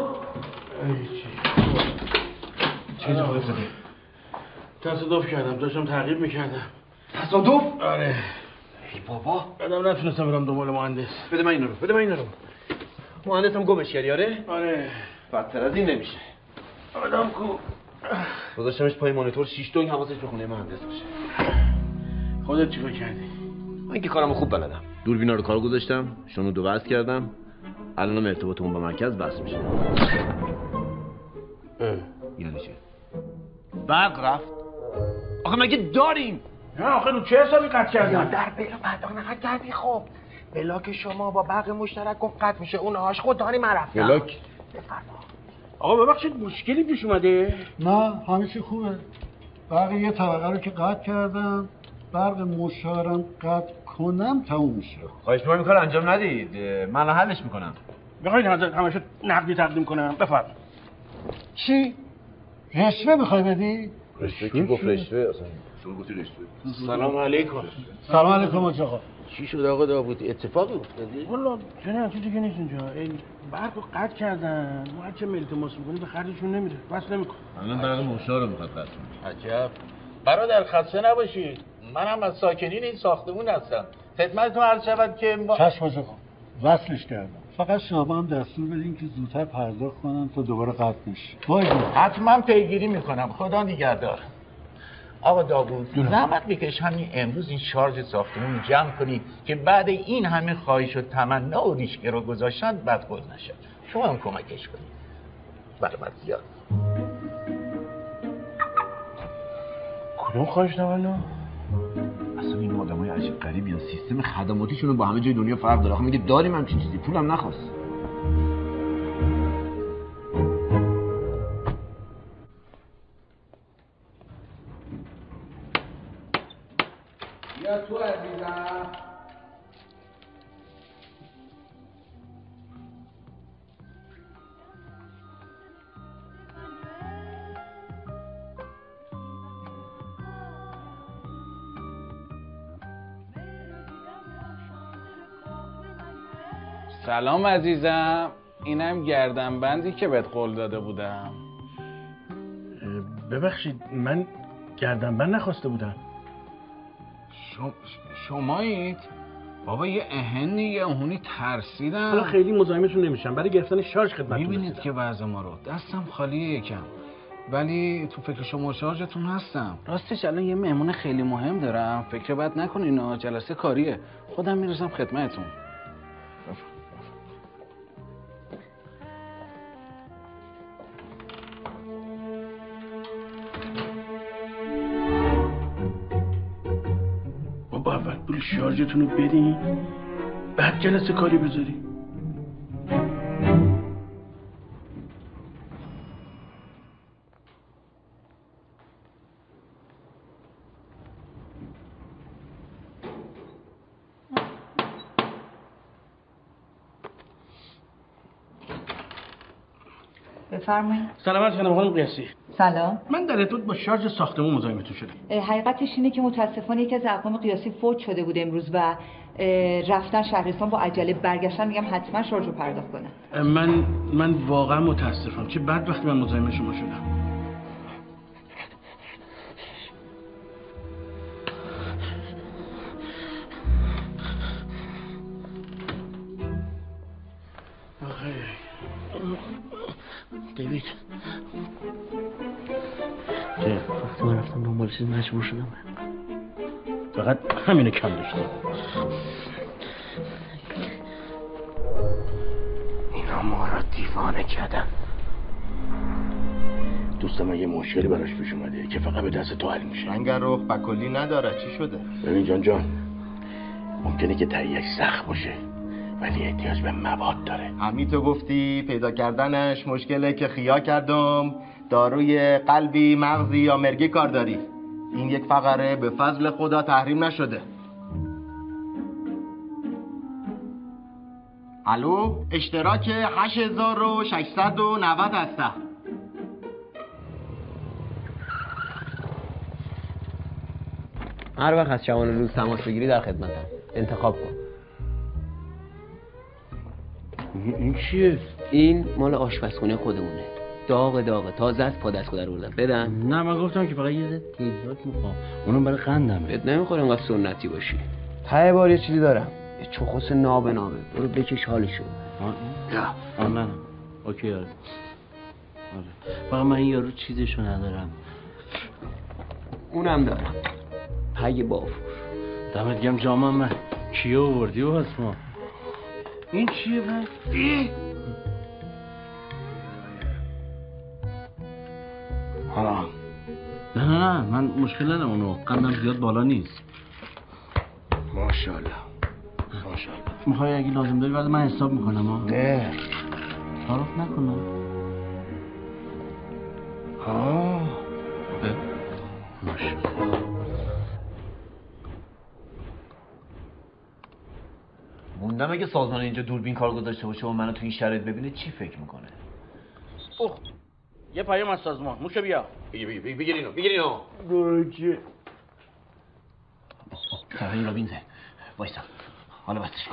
Speaker 4: چه اتفاقی افتاده؟ تصادف کردم، داشتم تعقیب میکردم.
Speaker 20: تصادف؟
Speaker 4: آره.
Speaker 20: ای بابا،
Speaker 4: بعدم نتونستم برم دنبال مهندس.
Speaker 20: بده من اینا رو. مهندسم گمش کردی آره؟
Speaker 4: آره.
Speaker 20: بدتر از این نمیشه.
Speaker 4: آدم کو.
Speaker 20: گذاشتمش پای مانیتور 6 تونگ حواسش به خونه مهندس باشه.
Speaker 4: خودت چیکار کردی؟
Speaker 20: من که کارمو خوب بلدم. دوربینا رو کار گذاشتم، شنودو وصل کردم. الانم ارتباطمون با مرکز بس میشه. یعنی چی؟ برق رفت. آخه مگه داریم؟
Speaker 4: نه آخه رو چه حسابی قطع کردی؟
Speaker 7: یا در بلا پرداخت نقد کردی. خب بلاک شما با برق مشترک گفت قطع میشه، اونهاش خوددانی من رفتم.
Speaker 20: بلاک؟
Speaker 7: بفرما.
Speaker 4: آقا ببخشید مشکلی پیش اومده؟
Speaker 21: نه همه چی خوبه. برق یه طبقه رو که قطع کردم، برق مشترکم قطع کنم تموم میشه.
Speaker 20: خواهش می‌کنم این کار انجام ندید. من حلش میکنم.
Speaker 4: بخواید حضرت همشو نقدی تقدیم کنم. بفرمایید.
Speaker 21: چی؟ رشوه میخوای بدی؟
Speaker 20: رشوه کی گفت رشوه اصلا؟ شما گفتی رشوه.
Speaker 4: سلام علیکم.
Speaker 21: سلام علیکم آقا.
Speaker 3: چی شد آقا داوود؟ اتفاقی افتاده؟
Speaker 4: والا چنین چیزی که نیست اینجا. این برقو قطع کردن. ما هر چه التماس می‌کنیم به خرجشون نمیره. بس نمی‌کنه.
Speaker 20: الان برق مشترک رو می‌خواد قطع کنه.
Speaker 3: عجب. برادر خسته نباشید. منم از ساکنین این ساختمون هستم. خدمتتون عرض شود که ما
Speaker 21: چشم آقا. وصلش کردم. فقط شما هم دستور بدین که زودتر پرداخت کنن تا دوباره قطع نشه.
Speaker 3: حتما پیگیری میکنم. خدا نگهدار. آقا داوود زحمت بکش همین امروز این شارژ ساختمون جمع کنی که بعد این همه خواهش و تمنا و ریشگه رو گذاشتن بدخوز نشد. شما هم کمکش کنید. برابر زیاد.
Speaker 4: کدوم خواهش تمنا؟
Speaker 20: اصلا این آدمای عجیب غریبی ان، سیستم خدماتیشون با همه جای دنیا فرق داره. آخه میگه داریم همچین چیزی، پولم نخواست.
Speaker 22: یا تو عزیزم.
Speaker 23: سلام عزیزم، اینم گردنبندی که بهت قول داده بودم.
Speaker 4: ببخشید من گردنبند نخواسته بودم.
Speaker 23: شمایید؟ بابا یه اهنی یه اهونی ترسیدم.
Speaker 4: حالا خیلی مزاحمتون نمیشم، برای گرفتن شارژ خدمتتون.
Speaker 23: میبینید که وضع ما رو، دستم خالیه یکم، ولی تو فکر شما شارژتون هستم. راستش الان یه مهمون خیلی مهم دارم، فکر بد نکنین، جلسه کاریه. خودم میرسم خدمتتون.
Speaker 4: بابا اول پول شارژتون رو بدین بعد جلسه کاری بذاری.
Speaker 24: بفرمایید.
Speaker 4: سلام عرض می‌کنم خانم قیاسی.
Speaker 24: سلام.
Speaker 4: من در ارتباط با شارژ ساختمون مزاحمتون شدم.
Speaker 24: حقیقتش اینه که متاسفانه یکی از اقوام قیاسی فوت شده بود امروز و رفتن شهرستان با عجله، برگشتن میگم حتما شارژ رو پرداخت کنن.
Speaker 4: من واقعا متاسفم، چه بد وقتی من مزاحم شما شدم. دیوید
Speaker 23: وقتی من رفتم دنبال چیز مجبور شدم.
Speaker 4: فقط همینه کم داشتم.
Speaker 7: اینا
Speaker 4: اینا ما را دیوانه کردن. دوست من یه مشکلی براش پیش اومده که فقط به دست تو حل میشه.
Speaker 7: انگر رخ بکلی نداره. چی شده؟
Speaker 4: ببین جان ممکنه که تهیه‌اش سخت باشه ولی احتیاج به مواد داره.
Speaker 7: همین تو گفتی پیدا کردنش مشکله که خیا کردم داروی قلبی مغزی یا مرگی کار داری. این یک فقره به فضل خدا تحریم نشده. الو اشتراک 8690 هسته.
Speaker 2: هر وقت از شبانه روز تماس بگیری در خدمتم. انتخاب کن.
Speaker 4: این چیه؟
Speaker 2: این مال آشپزخونه خودمونه. داغ تازه از پادسکو در آوردم. بدم؟
Speaker 5: نه من گفتم که فقط یه ذره تیزات میخوام. اونم برای قندمه.
Speaker 2: بهت نمیخوره انقدر سنتی باشی. ته بار یه چیزی دارم. یه چخص نابه. برو بکش حالشو.
Speaker 5: نه. اوکی آره. فقط من این یارو چیزشو ندارم.
Speaker 2: اونم دارم. پای بافور.
Speaker 5: دمت گرم جامم من. کیو آوردی و ما؟ این چیه من؟ نه من مشکل ندارم اونو. قندم زیاد بالا نیست.
Speaker 4: ماشاءالله.
Speaker 5: میخوای اگه لازم داری بعد من حساب میکنم ها؟
Speaker 4: نه
Speaker 5: تعارف نکنم.
Speaker 4: ماشاءالله.
Speaker 12: موندم اگه سازمان اینجا دوربین کارگاه داشته باشه و منو تو این شرایط ببینه چی فکر میکنه؟
Speaker 18: یه پیام از سازمان. موشه بیا.
Speaker 12: بگیر اینو.
Speaker 18: گوچه.
Speaker 12: این را بینزه. وایسا. حالا بستش کن.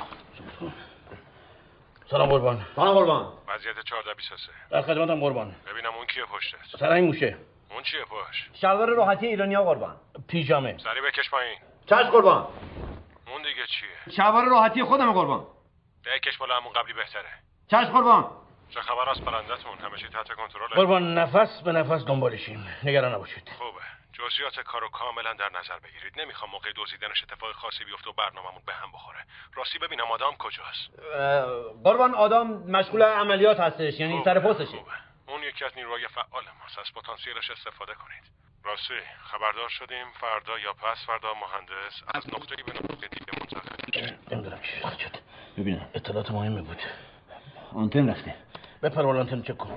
Speaker 18: سلام قربان.
Speaker 1: وضعیت 1423.
Speaker 18: در خدمتم قربان.
Speaker 1: ببینم اون کیه پشتت؟
Speaker 18: سر این موشه.
Speaker 1: اون چیه پشت؟
Speaker 18: شلوار راحتی ایرانی‌ها قربان. پیژامه.
Speaker 1: سری بکش پایین.
Speaker 12: چشم قربان.
Speaker 1: اون دیگه چیه؟
Speaker 12: شلوار راحتی خودم قربان.
Speaker 1: بکش بالا همون قبلی بهتره.
Speaker 12: چشم قربان.
Speaker 1: چه خبر از پرندتون؟ همه چی تحت کنترله؟
Speaker 18: قربان نفس به نفس دنبالشیم. نگران نباشید.
Speaker 1: خوبه. جزئیات کارو کاملا در نظر بگیرید. نمیخوام موقع دزدیدنش اتفاق خاصی بیفته و برنامه‌مون به هم بخوره. راستی ببینم آدم کجاست؟
Speaker 12: قربان آدم مشغول عملیات هستش، یعنی سر پستشه.
Speaker 1: اون یکی از نیروهای فعال ماست. از پتانسیلش استفاده کنید. راستی خبردار شدیم فردا یا پس فردا مهندس از نقطه‌ای به نقطه دیگه منتقل میشه.
Speaker 18: نمیدونم چی شد.
Speaker 5: ببینم
Speaker 18: اطلاعات مهمی بود.
Speaker 5: آنتن رفته.
Speaker 18: بپر بالا آنتن چک کن.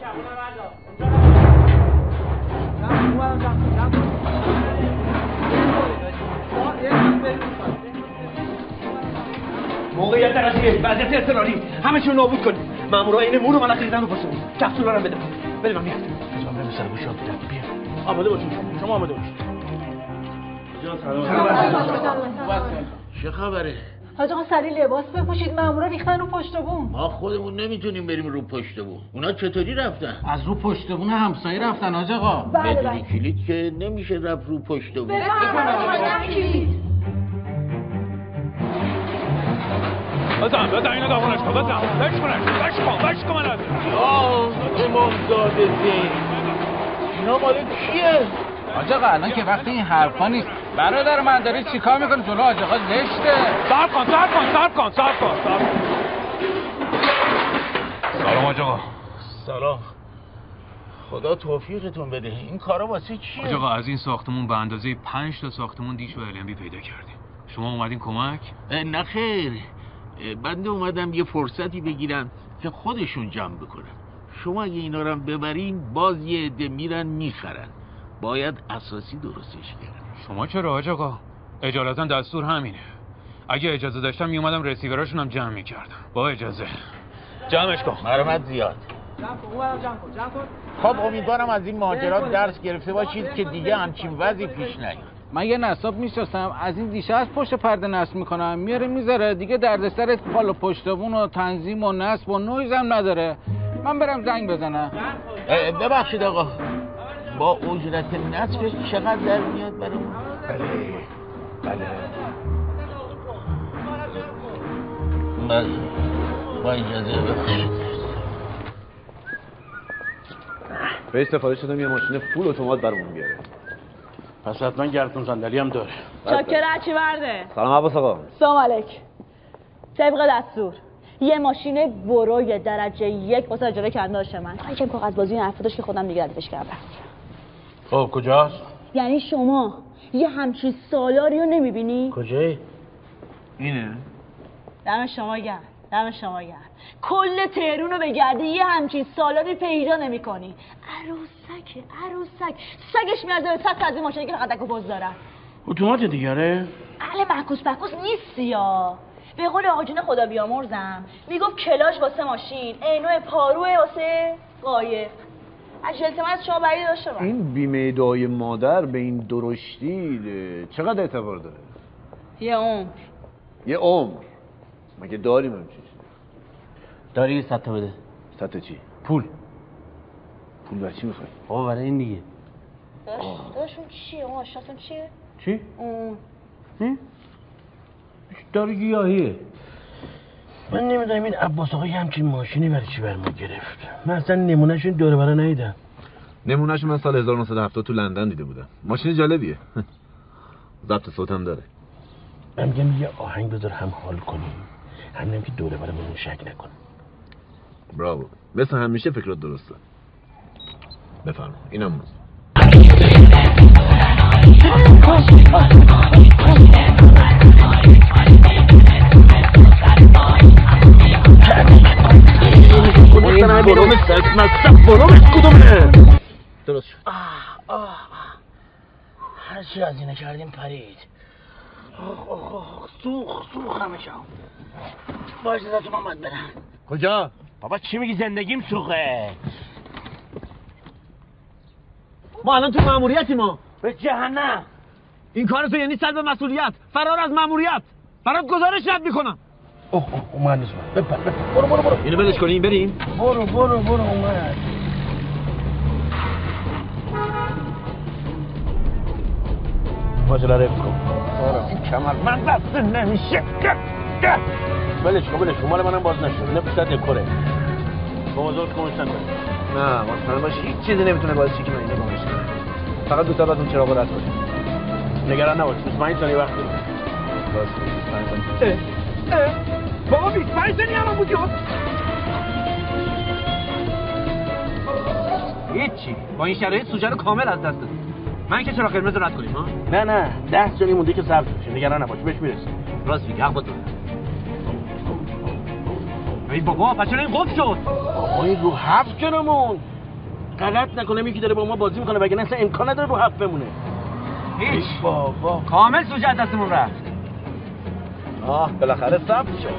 Speaker 12: موقعیت درجه وضعیت اضطراری همه چی رو نابود کنید. مامورا این مو رو من خریدن رو پاسون. کپسول رو بده. بریم من میام.
Speaker 18: از من بریم سر گوش یاد بدم. بیا. آماده باشید. شما آماده باشید. چه خبره؟
Speaker 15: حاج آقا سری لباس بپوشید. مامورا ریختن رو پشت بوم.
Speaker 3: ما خودمون نمیتونیم بریم رو پشت بوم. اونا چطوری رفتن؟
Speaker 5: از رو پشت بوم همسایه رفتن حاج آقا.
Speaker 3: بدون کلید که نمیشه رفت رو پشت بوم.
Speaker 1: بزن اینو دامونش کن. بش کن من
Speaker 3: امامزاده زین اینا مال کیه؟
Speaker 23: حاج آقا الان که وقتی این حرفا نیست. برادر من داری چیکار میکنی جلو حاج آقا؟ زشته.
Speaker 1: صبر کن. سلام حاج آقا.
Speaker 3: سلام. خدا توفیقتون بده. این کارا واسه چیه؟
Speaker 10: حاج آقا از این ساختمون به اندازه 5 تا ساختمون دیش و LMB پیدا کردیم. شما اومدین کمک؟
Speaker 3: نه خیر. بنده اومدم یه فرصتی بگیرم که خودشون جمع بکنن. شما اگه اینا رو ببرین باز یه عده میرن میخرن. باید اساسی درستش کرد.
Speaker 10: شما چرا حاج آقا؟ اجالتا دستور همینه. اگه اجازه داشتم میومدم رسیوراشون هم جمع میکردم. با اجازه جمعش کن.
Speaker 3: مرمت زیاد. خب امیدوارم از این ماجرات درس گرفته باشید که دیگه همچین وضعی پیش نیاد.
Speaker 23: من یه نصاب میشناسم از این دیشه از پشت پرده نصب میکنم میاره میذاره دیگه دردسر بالا پشتبون و تنظیم و نصب و نویز هم نداره. من برم زنگ بزنم.
Speaker 3: ببخشید آقا با اجرت نصفش چقدر در میاد برامون؟ بله با اجازه ببخشید.
Speaker 12: به استفاده شدم یه ماشین فول اتومات برامون بیاره.
Speaker 18: پس حتما گردون صندلی هم داره.
Speaker 13: چاکر چی برده؟
Speaker 12: سلام عباس آقا.
Speaker 13: سلام علیک. طبق دستور یه ماشین برو درجه 1 واسه اجاره کنده داشته من. یکم کاغذ بازی این حرفا داشت که خودم دیگه ردش کردم.
Speaker 18: خب کجاست؟
Speaker 13: یعنی شما یه همچین سالاری رو نمیبینی؟
Speaker 18: کجایی؟ اینه؟
Speaker 13: دم شما گرم. کل تهرون رو بگردی یه همچین سالاری پیدا نمی کنی. عروسک سگش میارزه به 100 تا از این ماشینی که قدک و پوز دارن.
Speaker 18: اتومات دیگره؟
Speaker 13: اهل محکوس نیستی یا به قول آقا جون خدا بیامرزم میگفت کلاش واسه ماشین اینو پاروه واسه قایق. اجلت من از شما بعید داشته من.
Speaker 12: این بیمه دعای مادر به این درشتی چقدر اعتبار داره؟ یه عمر مگه داریم همچین
Speaker 18: داری 100 تا بده.
Speaker 12: 100 تا چی؟
Speaker 18: پول
Speaker 12: برای چی میخوای؟
Speaker 18: بابا برای این دیگه.
Speaker 13: داشون چیه؟ اون آشناسون چیه؟
Speaker 18: چی؟ داری گیاهیه. من نمیدونم این عباس آقا همچین ماشینی برای چی بر ما گرفت. من اصلا نمونهشون دوره برای ندیدم.
Speaker 12: نمونهشو من سال 1970 تو لندن دیده بودم. ماشین جالبیه. ضبط صوت هم داره.
Speaker 18: من میگم یه آهنگ بذار هم حال کنیم، همینم که دوره برای من شک نکن.
Speaker 12: براو. مثل همیشه فکرات درسته. بفرما. اینم موز.
Speaker 18: درست شد. هر چی از اینه کردیم پرید. سوخ همشم. باشه تو محمد برم.
Speaker 12: کجا؟
Speaker 18: بابا چی میگی زندگیم سوخه؟
Speaker 20: ما الان تو ماموریتی ما.
Speaker 18: به جهنم.
Speaker 20: این کار تو یعنی سلب مسئولیت، فرار از ماموریت. برات گزارش رد میکنم.
Speaker 18: مهندس بپر. برو.
Speaker 20: اینو بلش کنیم بریم.
Speaker 18: برو اومد. ماجرا رفت کن. این کمر من بسته نمیشه. بلش کن مال منم باز نشد. نه بیشتر دکوره. با بزرگ کنشتن داره.
Speaker 12: نه مطمئن باش هیچ چیزی نمیتونه باعث شه که من اینو گمش کنم. فقط دو تا بعد اون چراغ رد کنیم.
Speaker 18: نگران نباش. 25 ثانیه وقت داریم.
Speaker 12: راست 25 ثانیه.
Speaker 20: بابا 25 ثانیه الان بود. هیچی. با این شرایط سوژه رو کامل از دست دادیم. من که چراغ قرمز رد کنیم ها؟
Speaker 18: نه 10 ثانیه مونده که ثبت بشه. نگران نباش بهش میرسیم.
Speaker 20: راست میگی حق با تو. ای بابا پس چرا این قفل شد؟
Speaker 18: آقا این رو 7 کنمون. غلط نکنه یکی داره با ما بازی میکنه وگرنه اصلا امکان نداره رو 7 بمونه.
Speaker 20: هیچ بابا کامل سوژه از دستمون رفت.
Speaker 12: بالاخره ثبت شد.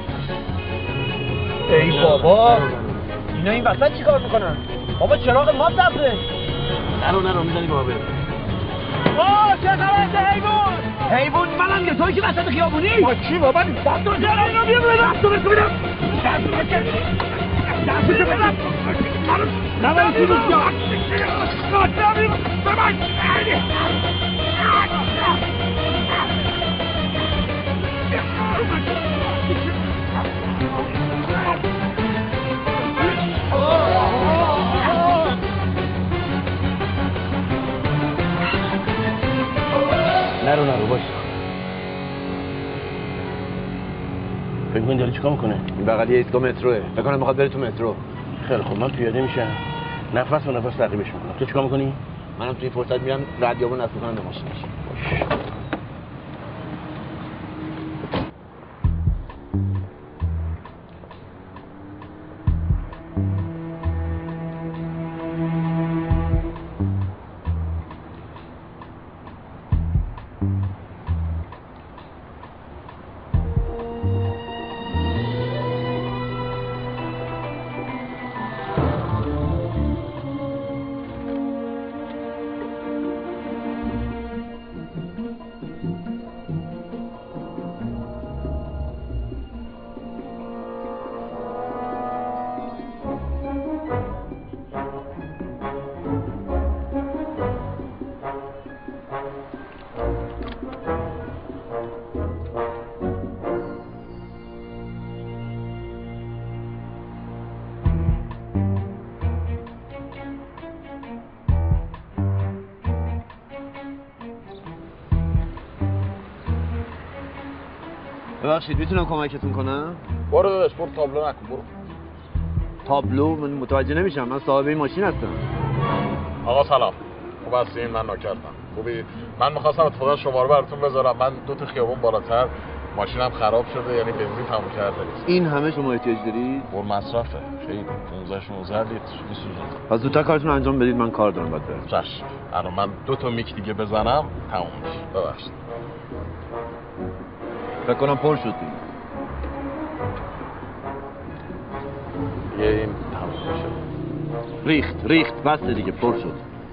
Speaker 20: ای بابا اینا این وسط چیکار میکنن؟ بابا چراغ ما ضبطه.
Speaker 18: نرو میزنی بابا برو.
Speaker 20: چه خبره حیوان منم یه توی که وسط خیابونی.
Speaker 18: با چی بابا؟ دست تو جلو اینا بیا بدم. دست تو بدم. نرو باش. فکر من داری چیکار میکنه؟
Speaker 12: این بغل یه ایستگاه متروه. فکر کنم میخواد بره تو مترو.
Speaker 18: خیلی خوب من پیاده میشم. نفس به نفس تعقیبش میکنم. تو چیکار میکنی؟
Speaker 12: منم توی فرصت میرم رادیومو نصب میکنم به ماشینش. ببخشید میتونم کمکتون کنم؟
Speaker 18: برو داداش برو تابلو نکن برو.
Speaker 12: تابلو؟ من متوجه نمیشم، من صاحب این ماشین هستم.
Speaker 18: آقا سلام، خوب هستین؟ من نوکرتم. خوبی؟ من می‌خواستم اتفاقا شماره براتون بذارم. من 2 تا خیابون بالاتر ماشینم خراب شده، یعنی بنزین تموم کرده.
Speaker 12: این همه شما احتیاج دارید؟
Speaker 18: پر مصرفه. خیلی 15 لیتر میسوزه.
Speaker 12: پس زودتر کارتون انجام بدید، من کار دارم بعد برم.
Speaker 18: چشم. الان من 2 تا میک دیگه بزنم تموم میشه. ببخشید.
Speaker 12: فکر کنم پر شد.
Speaker 18: یه این تموم میشه.
Speaker 12: ریخت بس دیگه، پر شد.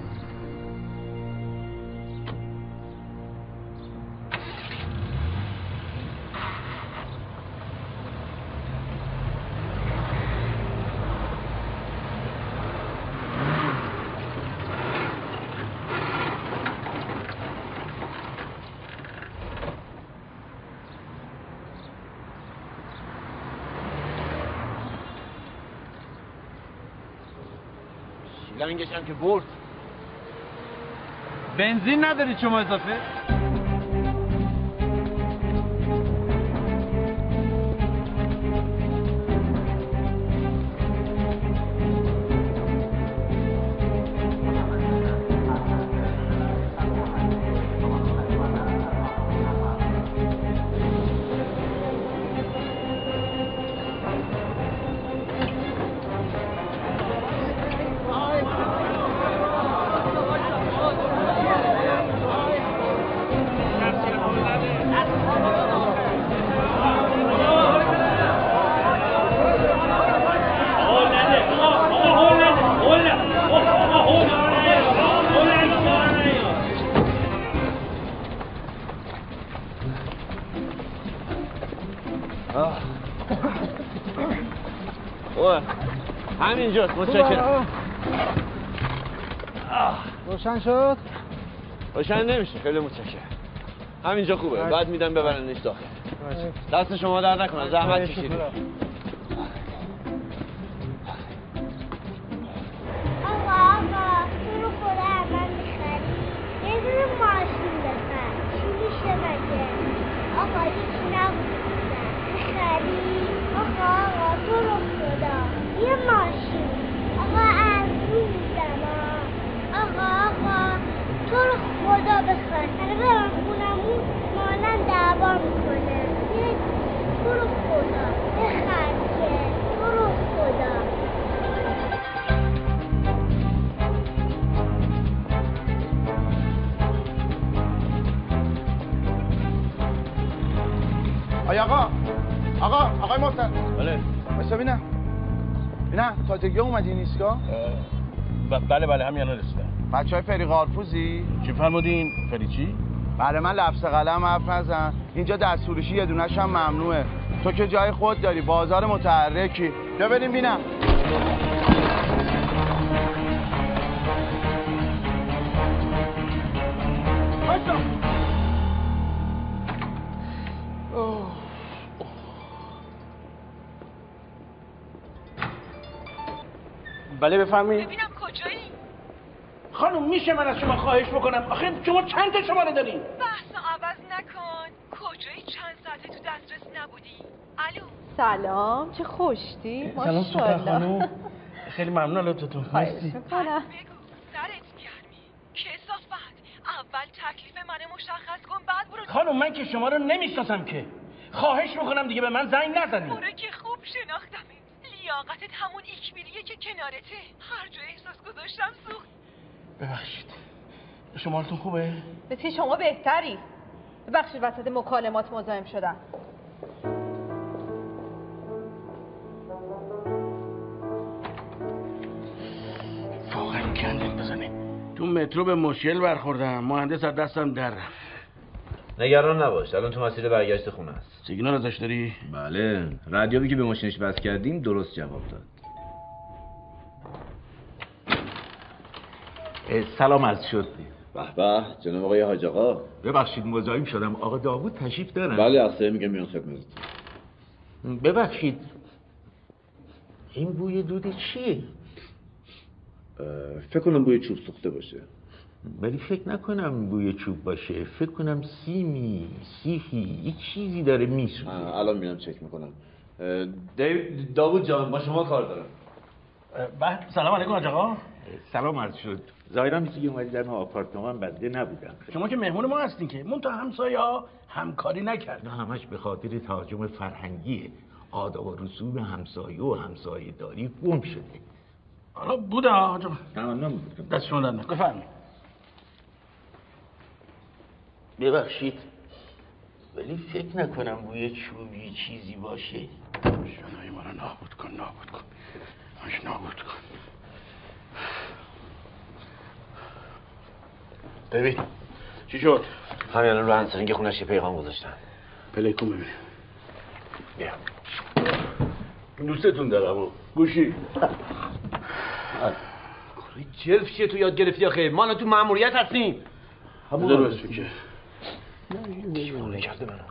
Speaker 20: لنگشم که برد. بنزین ندارید شما اضافه؟
Speaker 12: همینجاست، متشکرم.
Speaker 19: روشن شد؟
Speaker 12: روشن نمیشه، خیلی متشکرم. همینجا خوبه، بعد میدم ببرنش داخل. دست شما درد نکنه، زحمت کشیدید.
Speaker 8: آقا تو رو خدا من میخری یه دونه ماشین بخر. چی میشه مگه؟ آقا هیچی نبودن میخری؟ آقا تو رو خدا یه ماشین. آقا ارزون میدم. آقا تو رو خدا بخر. اگه برم خونمون مانم دعوا میکنه. تو رو خدا بخر که تو رو خدا.
Speaker 4: آقای محسن.
Speaker 18: بله.
Speaker 4: بسا بینم تازگی اومدین ایستگاه؟
Speaker 18: بله همین الان رسیدم.
Speaker 4: بچهای فری قارفوزی؟
Speaker 18: چی فرمودین؟ فری چی؟
Speaker 4: بله من لفظ قلم حرف نزن. اینجا دستفروشی یه دونش هم ممنوعه. تو که جای خود داری، بازار متحرکی. بیا بریم بینم.
Speaker 18: بله بفرمایید.
Speaker 14: ببینم کجایی؟
Speaker 18: خانم میشه من از شما خواهش بکنم؟ آخه شما چند تا شماره دارین؟
Speaker 14: بحث عوض نکن. کجایی؟ چند ساعته تو دسترس نبودی؟ الو.
Speaker 15: سلام، چه خوشتی؟
Speaker 18: سلام سوپر خانم. خیلی ممنون لطفتون. مرسی.
Speaker 14: بگو سرت گرمی. کثافت. اول تکلیف منو مشخص کن بعد برو.
Speaker 18: خانم من که شما رو نمیشناسم که. خواهش میکنم دیگه به من زنگ نزنید.
Speaker 14: برو که خوب شناختمت. لیاقتت همون ایکبیریه که کنارته. هر جا احساس گذاشتم سوخت.
Speaker 18: ببخشید. شما حالتون خوبه؟
Speaker 15: بسی شما بهتری. ببخشید وسط مکالمات مزاحم شدم.
Speaker 18: واقعا کندل بزنه. تو مترو به مشکل برخوردم. مهندس از دستم در رفت.
Speaker 12: نگران نباش، الان تو مسیر برگشت خونه است.
Speaker 18: سیگنال ازش داری؟
Speaker 12: بله، رادیویی که به ماشینش وصل کردیم درست جواب داد.
Speaker 3: سلام عرض شد.
Speaker 12: به جناب آقای حاج آقا.
Speaker 3: ببخشید مزاحم شدم. آقا داوود تشریف دارن؟
Speaker 12: بله از سه میگم میان خدمتتون.
Speaker 3: ببخشید این بوی دود چیه؟
Speaker 12: فکر کنم بوی چوب سوخته باشه.
Speaker 3: ولی فکر نکنم بوی چوب باشه، فکر کنم سیخی یه چیزی داره میسوزه.
Speaker 12: الان میرم چک میکنم. داوود جان با شما کار دارم.
Speaker 18: سلام علیکم حاج آقا.
Speaker 3: سلام عرض شد. ظاهرا مثل که اومدی در آپارتمان بنده نبودم.
Speaker 18: شما که مهمون ما هستین که تا همسایه ها همکاری نکردن.
Speaker 3: نه همش به خاطر تهاجم فرهنگیه. آداب و رسوم همسایه و همسایه داری گم شده.
Speaker 18: حالا بوده حاج آقا.
Speaker 3: تمام بود.
Speaker 18: دست شما در نکنه. بفرمایید.
Speaker 3: ببخشید ولی فکر نکنم بوی چوبی چیزی باشه.
Speaker 18: شنای ما رو نابود کن. همش نابود کن.
Speaker 12: ببین
Speaker 18: چی شد؟
Speaker 12: همین الان رو همسرینگ خونش یه پیغام گذاشتن.
Speaker 18: پلیکون ببینیم.
Speaker 12: بیا.
Speaker 18: دوستتون دارم گوشی.
Speaker 20: جلف چیه تو یاد گرفتی آخه؟ ما الان تو مأموریت هستیم.
Speaker 18: همون درست که
Speaker 12: دیوونه کرده منو.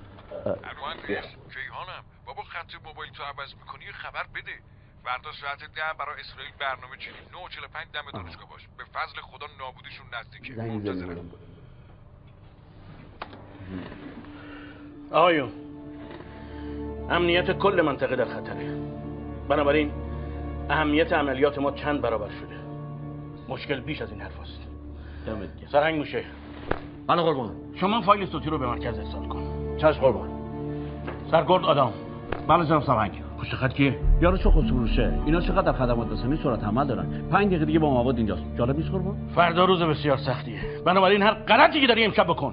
Speaker 1: کیهانم بابا خط موبایل تو عوض میکنی خبر بده. فردا ساعت 10 برای اسرائیل برنامه چینی 9:45 دم دانشگاه باش. به فضل خدا نابودیشون نزدیکه. منتظرم.
Speaker 18: آقایون امنیت کل منطقه در خطره. بنابراین اهمیت عملیات ما چند برابر شده. مشکل بیش از این حرف است. سرهنگ موشه.
Speaker 20: بله قربان.
Speaker 18: شما فایل صوتی رو به مرکز ارسال کن.
Speaker 20: چشم قربان.
Speaker 18: سرگرد آدم.
Speaker 20: بله جناب سرهنگ.
Speaker 18: پشت خط کیه؟
Speaker 20: یارو چه خصوصیه؟ اینا چقدر در خدمات رسانی سرعت عمل دارن. 5 دقیقه دیگه با مواد اینجاست. جالب نیست قربان؟
Speaker 18: فردا روز بسیار سختیه. بنابراین هر غلطی که داری امشب بکن.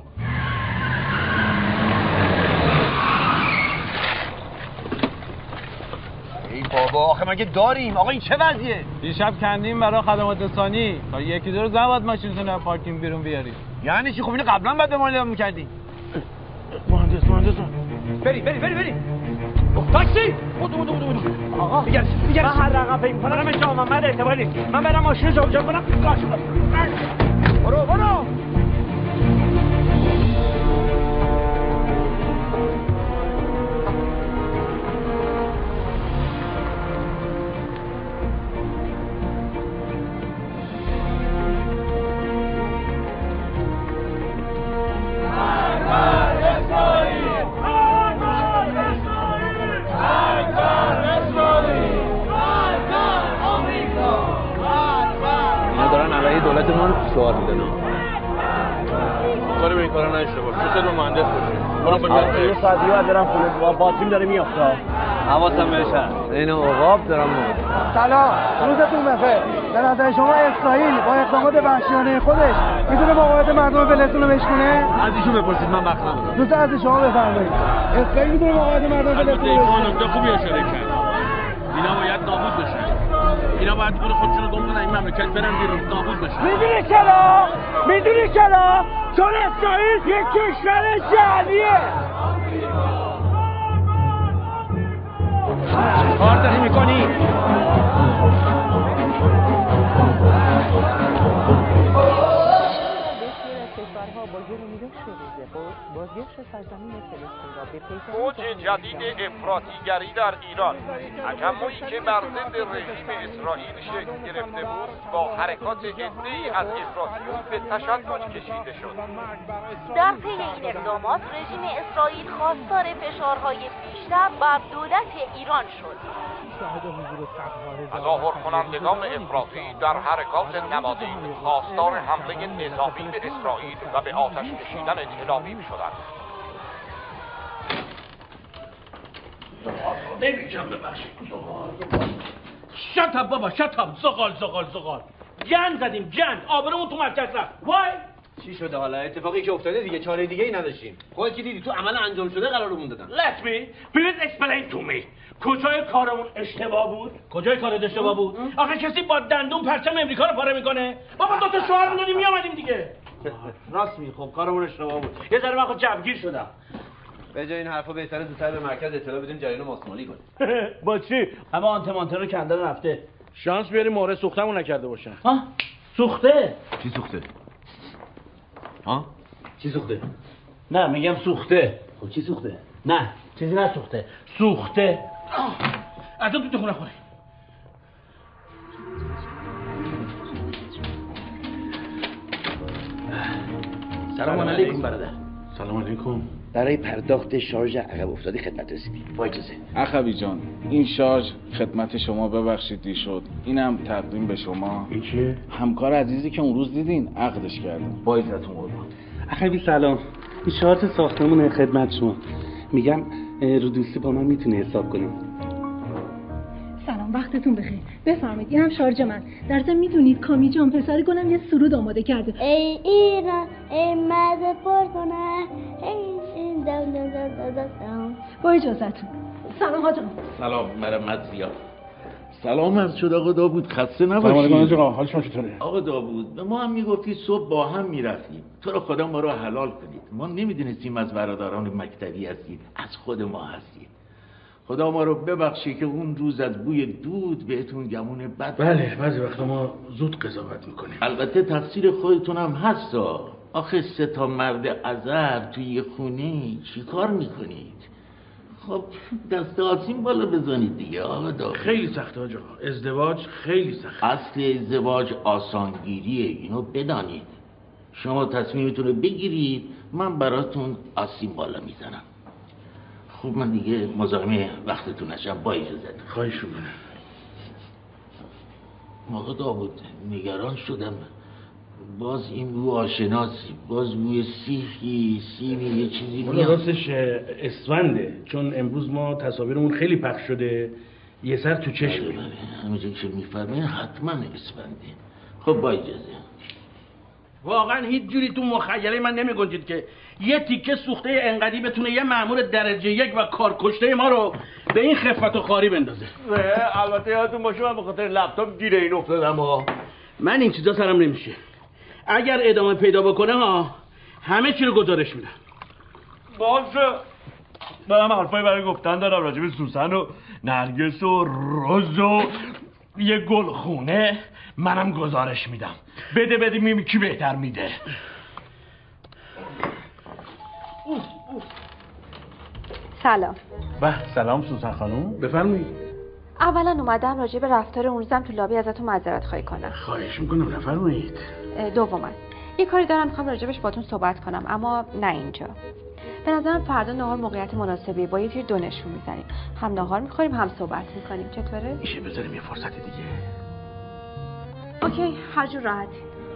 Speaker 20: ای بابا آخه مگه داریم؟ آقا این چه وضعیه؟
Speaker 9: دیشب کندیم برای خدمات رسانی تا 1-2 روز نباید ماشینتون رو پارکینگ بیرون بیارید.
Speaker 20: یعنی چی؟ خب اینو قبلا بعد به ما اعلام می‌کردی.
Speaker 18: مهندس
Speaker 20: بری تاکسی. آقا دیگه
Speaker 9: من هر رقم فکر می‌کنم جا محمد اعتباری نیست. من برم ماشین رو جابجا کنم.
Speaker 20: برو.
Speaker 12: سوال میدن
Speaker 18: کاری به این کارا نشه باش. تو خیلی مهندس باشی. برام بگم
Speaker 9: یه ساعتی بعد برم خونه با تیم داره میافته.
Speaker 12: حواسم بهش هست. این عقاب دارم
Speaker 11: سلام. روزتون بخیر. به نظر شما اسرائیل با اقدامات وحشیانه خودش میتونه مقاومت مردم فلسطین رو بشکنه؟
Speaker 12: از ایشون بپرسید من وقت ندارم.
Speaker 11: دوست از شما بفرمایید. اسرائیل میتونه مقاومت مردم فلسطین رو
Speaker 18: بشکنه؟ خوبی اشاره کرد. اینا باید نابود بشن. اینا باید پول خودشون رو گم کنن این مملکت برن بیرون نابود بشن.
Speaker 9: میدونی چرا؟ چون اسرائیل یک کشور جعلیه.
Speaker 20: کار داری میکنی؟
Speaker 10: موج جدید افراطیگری در ایران. تجمعی که بر ضد رژیم اسرائیل شکل گرفته بود با حرکات عده‌ای از افراطیون به تشدد کشیده شد.
Speaker 17: در پی این اقدامات رژیم اسرائیل خواستار فشارهای بیشتر بر دولت ایران شد.
Speaker 10: تظاهر کنندگان افراطی در حرکات نمادین خواستار حمله نظامی به اسرائیل و به آتش کشیدن تل آویو شدند.
Speaker 18: نمیگم ببخشید شتاب بابا شتاب زغال گند زدیم آبرمون تو مرکز رفت. وای
Speaker 20: چی شده حالا؟ اتفاقی که افتاده دیگه چاره دیگه ای نداشتیم. خودت که دیدی تو عمل انجام شده قرارمون دادن.
Speaker 18: Let me please explain to me. کجای کارمون اشتباه بود؟ کجای کارت اشتباه بود؟ آخه کسی با دندون پرچم امریکا رو پاره میکنه؟ بابا دو تا شعار میدادیم میآمدیم دیگه. راست میگی خب کارمون اشتباه بود. یه ذره من خود جوگیر شدم.
Speaker 12: به جای این حرفا بهتره زودتر به مرکز اطلاع بدیم جریان ماسمالی کنیم.
Speaker 18: با چی؟ اما آنتمانتر رو کنده رفته. شانس بیاریم مهره سوختمون نکرده باشن. ها؟ سوخته؟
Speaker 12: چی سوخته؟ ها؟
Speaker 18: چی سوخته؟ نه میگم سوخته. خب چی سوخته؟ نه چیزی نسوخته. سوخته. از تو خونه خوری. سلام علیکم برادر. سلام علیکم.
Speaker 4: برای پرداخت شارژ عقب افتادی خدمت رسیدیم. با اجازه.
Speaker 23: اخوی جان، این شارژ خدمت شما، ببخشید دی شد. اینم تقدیم به شما.
Speaker 18: این چیه؟
Speaker 23: همکار عزیزی که اون روز دیدین عقدش کردم.
Speaker 18: با عزتون قربان. اخوی سلام. این شارژ ساختمون خدمت شما. میگم رو دوستی با من میتونه حساب کنیم.
Speaker 6: سلام، وقتتون بخیر. بفرمایید، اینم شارژ من. در ضمن میدونید کامی جان پسری کنم یه سرود آماده کرده.
Speaker 8: ای ایران ای مزه پر کنه این دم.
Speaker 6: با اجازهتون. سلام حاجم.
Speaker 3: سلام مرمت زیاد. سلام عرض شد آقا داوود، خسته نباشید.
Speaker 18: سلام علیکم آقا، حال شما چطوره؟
Speaker 3: آقا داوود، به ما هم میگفتی صبح با هم میرفتیم. تو رو خدا ما رو حلال کنید. ما نمیدونستیم از برادران مکتبی هستید، از خود ما هستید. خدا ما رو ببخشی که اون روز از بوی دود بهتون گمون بد.
Speaker 18: بله، بعضی وقتا ما زود قضاوت میکنیم.
Speaker 3: البته تقصیر خودتون هم هستا. آخه 3 تا مرد عذر توی یه خونه چی کار میکنید؟ خب دست آسین بالا بزنید دیگه آقا داوود.
Speaker 18: خیلی سخته آقا، ازدواج خیلی سخته.
Speaker 3: اصل ازدواج آسانگیریه، اینو بدانید. شما تصمیمتون رو بگیرید، من براتون آسین بالا میزنم. خوب من دیگه مزاحم وقتتون نشم، با اجازت.
Speaker 18: خواهش میکنم.
Speaker 3: آقا داوود، نگران شدم. باز این بو آشناسی، باز بوی سیخی، سیمی، یه چیزی میاد.
Speaker 18: راستش اسفنده، چون امروز ما تصاویرمون خیلی پخش شده، یه سر تو چشمه.
Speaker 3: همینجا که میفرمین حتما اسفنده. خب با اجازه.
Speaker 18: واقعا هیچ جوری تو مخیله من نمیگنجید که یه تیکه سوخته انقدی بتونه یه مأمور درجه 1 و کارکشته ما رو به این خفت و خاری بندازه.
Speaker 4: البته یادتون باشه من به خاطر لپتاپ گیر این افتادم ها.
Speaker 18: من این چیزا سرم نمیشه. اگر ادامه پیدا بکنه ها همه چی رو گزارش میدم.
Speaker 4: باشه. منم حرفایی برای گفتن دارم راجع به سوسن و نرگس و رز و یه گلخونه. منم گزارش میدم. بده میبینی کی بهتر میده.
Speaker 15: سلام.
Speaker 18: سلام سوسن خانم، بفرمایید.
Speaker 15: اولا اومدم راجع به رفتار اون روزم تو لابی ازتون معذرت خواهی کنم.
Speaker 18: خواهش میکنم، بفرمایید.
Speaker 15: دوما یه کاری دارم میخوام راجبش باتون صحبت کنم، اما نه اینجا. به نظرم فردا نهار موقعیت مناسبیه، با یه تیر دو نشون میزنیم، هم نهار میخوریم هم صحبت میکنیم. چطوره؟
Speaker 18: میشه بذاریم یه فرصت دیگه؟
Speaker 15: اوکی، هر جور راحتی.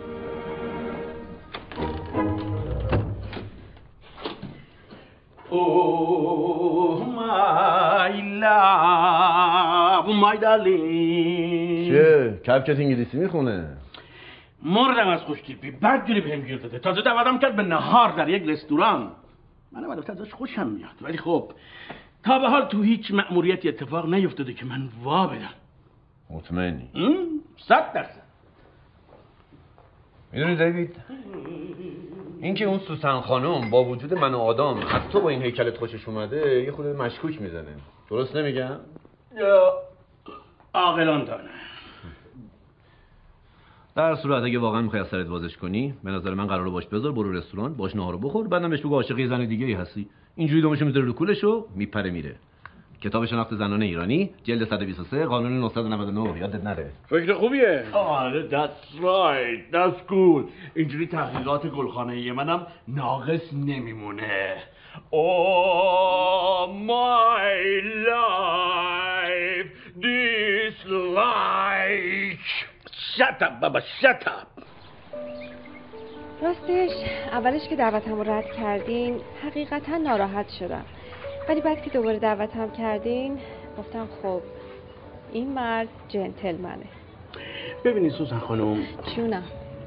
Speaker 18: Oh my love, my darling.
Speaker 12: چه؟ کپکت انگلیسی میخونه؟
Speaker 18: مردم از خوشتیپی، بدجوری بهم گیر داده. تازه دعوتم کرد به نهار در یک رستوران. منم البته ازش خوشم میاد، ولی خب تا به حال تو هیچ مأموریتی اتفاق نیفتاده که من وا بدم.
Speaker 12: مطمئنی؟
Speaker 18: 100%.
Speaker 12: میدونی دیوید، اینکه اون سوسن خانم با وجود من و آدم از تو با این هیکلت خوشش اومده یه خود مشکوک میزنه. درست نمیگم؟
Speaker 18: یا عاقلان دانه.
Speaker 12: در صورت اگه واقعا میخوای از سرت بازش کنی، به نظر من قراره باش بذار برو رستوران، باش نهارو بخور، بعدم بهش بگو عاشق یه زن دیگه ای هستی. اینجوری دومشو میذاره رو کولشو میپره میره. کتاب شناخت زنان ایرانی جلد 123 قانون 999 یادت نره.
Speaker 4: فکر خوبیه. آره that's right that's good. اینجوری تحقیقات گلخانه‌ای منم ناقص نمیمونه. Oh my life this life. Shut up بابا shut up.
Speaker 15: راستش اولش که دعوتمو رد کردین حقیقتا ناراحت شدم، ولی بعد که دوباره دعوتم کردین گفتم خب این مرد جنتلمنه.
Speaker 18: ببینید سوسن خانم،
Speaker 15: چونم؟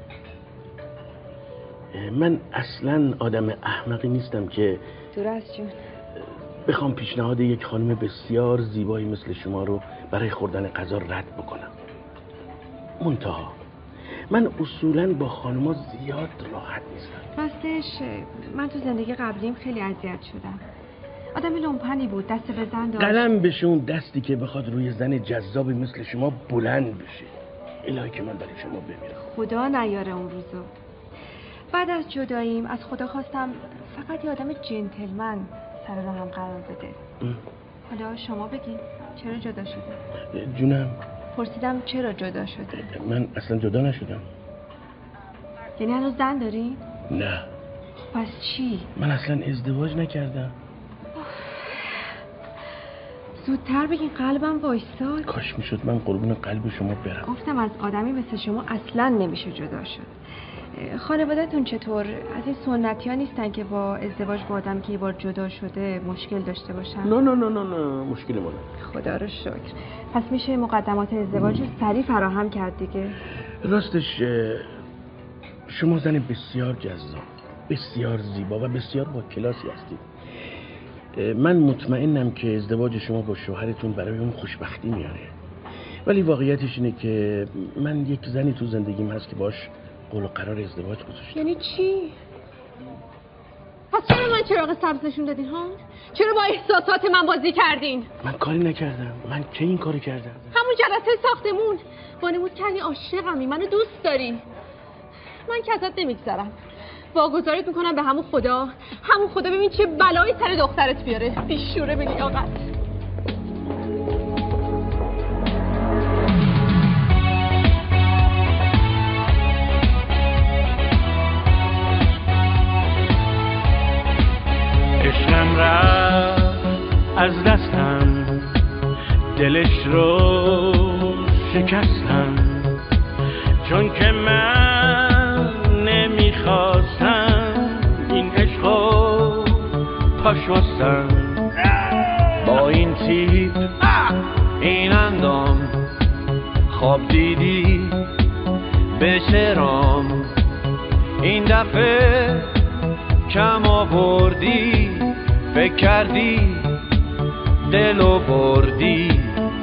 Speaker 18: من اصلا آدم احمقی نیستم که
Speaker 15: دور از جون
Speaker 18: بخوام پیشنهاد یک خانم بسیار زیبایی مثل شما رو برای خوردن غذا رد بکنم. منتها من اصولا با خانما زیاد راحت نیستم.
Speaker 15: راستش من تو زندگی قبلیم خیلی اذیت شدم. آدمی لومپنی بود، دست به زن داشت.
Speaker 18: قلم بشه اون دستی که بخواد روی زن جذابی مثل شما بلند بشه. الهی که من برای شما بمیرم.
Speaker 15: خدا نیاره اون روزو. بعد از جداییم از خدا خواستم فقط یه آدم جنتلمن سر راهم قرار بده. حالا شما بگین چرا جدا شده؟
Speaker 18: جونم؟
Speaker 15: پرسیدم چرا جدا شده؟
Speaker 18: من اصلا جدا نشدم.
Speaker 15: یعنی هنوز زن داری؟
Speaker 18: نه.
Speaker 15: پس چی؟
Speaker 18: من اصلا ازدواج نکردم.
Speaker 15: زودتر بگین، قلبم وایستاد.
Speaker 18: کاش میشد من قربون قلب شما برم.
Speaker 15: گفتم از آدمی مثل شما اصلا نمیشه جدا شد. خانواده‌تون چطور؟ از این سنتی ها نیستن که با ازدواج با آدم که یه بار جدا شده مشکل داشته باشن؟
Speaker 18: نه مشکل ما
Speaker 15: خدا رو شکر. پس میشه مقدمات ازدواج رو سریع فراهم کرد دیگه.
Speaker 18: راستش شما زن بسیار جذاب، بسیار زیبا و بسیار با کلاسی هستید. من مطمئنم که ازدواج شما با شوهرتون برای اون خوشبختی میاره. ولی واقعیتش اینه که من یک زنی تو زندگیم هست که باش قول و قرار ازدواج گذاشتم.
Speaker 15: یعنی چی؟ پس چرا من چراغ سبز نشون دادین ها؟ چرا با احساسات من بازی کردین؟
Speaker 18: من کاری نکردم. من کی این کاری کردم؟
Speaker 15: همون جلسه ساختمون وانمود کردی عاشقمی، منو دوست داری. من که ازت نمیگذرم. واگذارت میکنم به همون خدا ببین چه بلایی سر دخترت بیاره. بیشوره به لیاقت.
Speaker 18: عشقم رفت از دستم، دلش رو شکستم، چون که من نمیخواستم این عشقو پاشوستم. با این تیپ این اندام خواب دیدی به چرام، این دفعه کم آوردی، فکر کردی دلو بردی.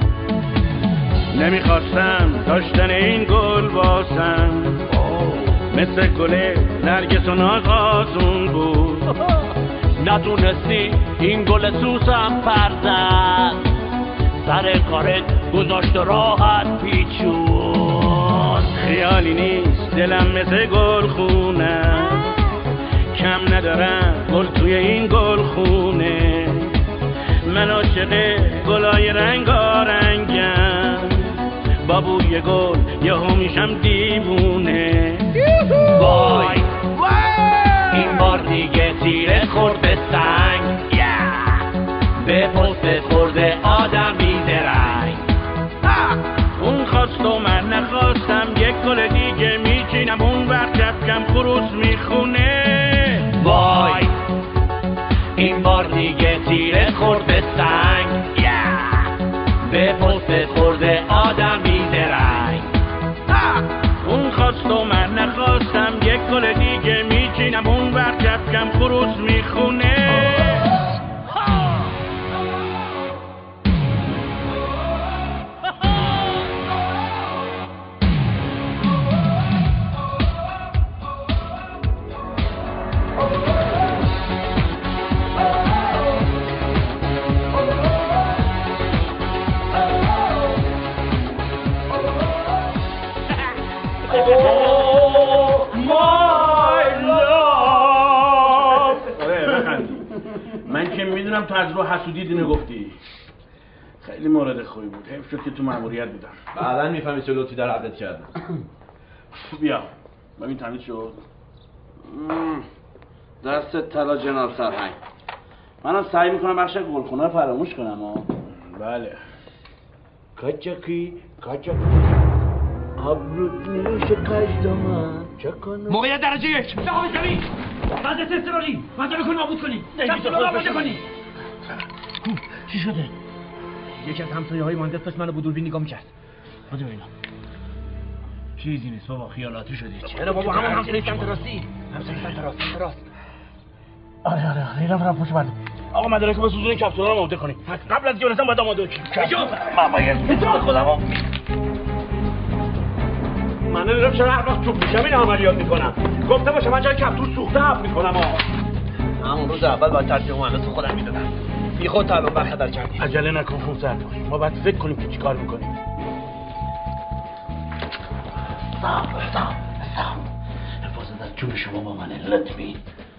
Speaker 18: نمیخواستم داشتن این گل واسم، مثل گل نرگس و ناز آسون بود. نتونستی این گل سوسم پرزد، سر کارت گذاشت راحت پیچون. خیالی نیست دلم مثل گل خونه، کم ندارم گل توی این گل خونه. من عاشق گلای رنگارنگم، با بوی گل یهو میشم دیوونه. وای این بار دیگه تیره خورده سنگ، به پست خورده آدمی درنگ. اون خواست و من نخواستم، یک گل دیگه میچینم، اون وقت کم خروس میخونه. وای این بار دیگه تیره خورده سنگ، به پست خورده آدمی درنگ. اون خواست و من نخواستم، یک گل دیگه میچینم، اون وقت کم خروس میخونه. میدونم تو از رو حسودی دینه گفتی. خیلی مورد خوبی بود. حیف شد که تو مأموریت بودم.
Speaker 20: بعداً میفهمی چه لطفی در حقت کردم.
Speaker 18: بیا ببین تمیز شد.
Speaker 3: دستت طلا جناب سرهنگ. منم سعی میکنم بخش گلخونه رو فراموش کنم.
Speaker 18: بله.
Speaker 3: کاچاکی ابرود نوش کجدمان چکنم.
Speaker 4: موقعیت درجه 1 جهاب زمین وضعیت اضطراری منطقه کن نابود کنی کسی رو آماده کنی.
Speaker 18: چی شده؟
Speaker 4: یکی از همسایه های مهندس داشت منو با دوربین نگاه میکرد. بده ببینم. چیزی نیست بابا، خیالاتی شدی. چرا بابا همون همسایه سمت راستی. همسایه سمت راست. آره اینم پشت بردم. آقا مدارک رو بسوزونی کپسولا رو آماده کنی. قبل از جلسه باید آماده کنی. من باید خودمو من نمیدونم چرا هر وقت چوب میشم این عملیات میکنم. گفته باشه من جای کپسول سوخته حف میکنم.
Speaker 20: همون روز اول باید ترجمه مهندس خودم میدادم. بی خود تا الان برخدر کردی.
Speaker 18: عجله نکن خونسرد. ما باید فکر کنیم که چی کار میکنیم.
Speaker 3: صبر. حفاظت از جون شما با من لطفی.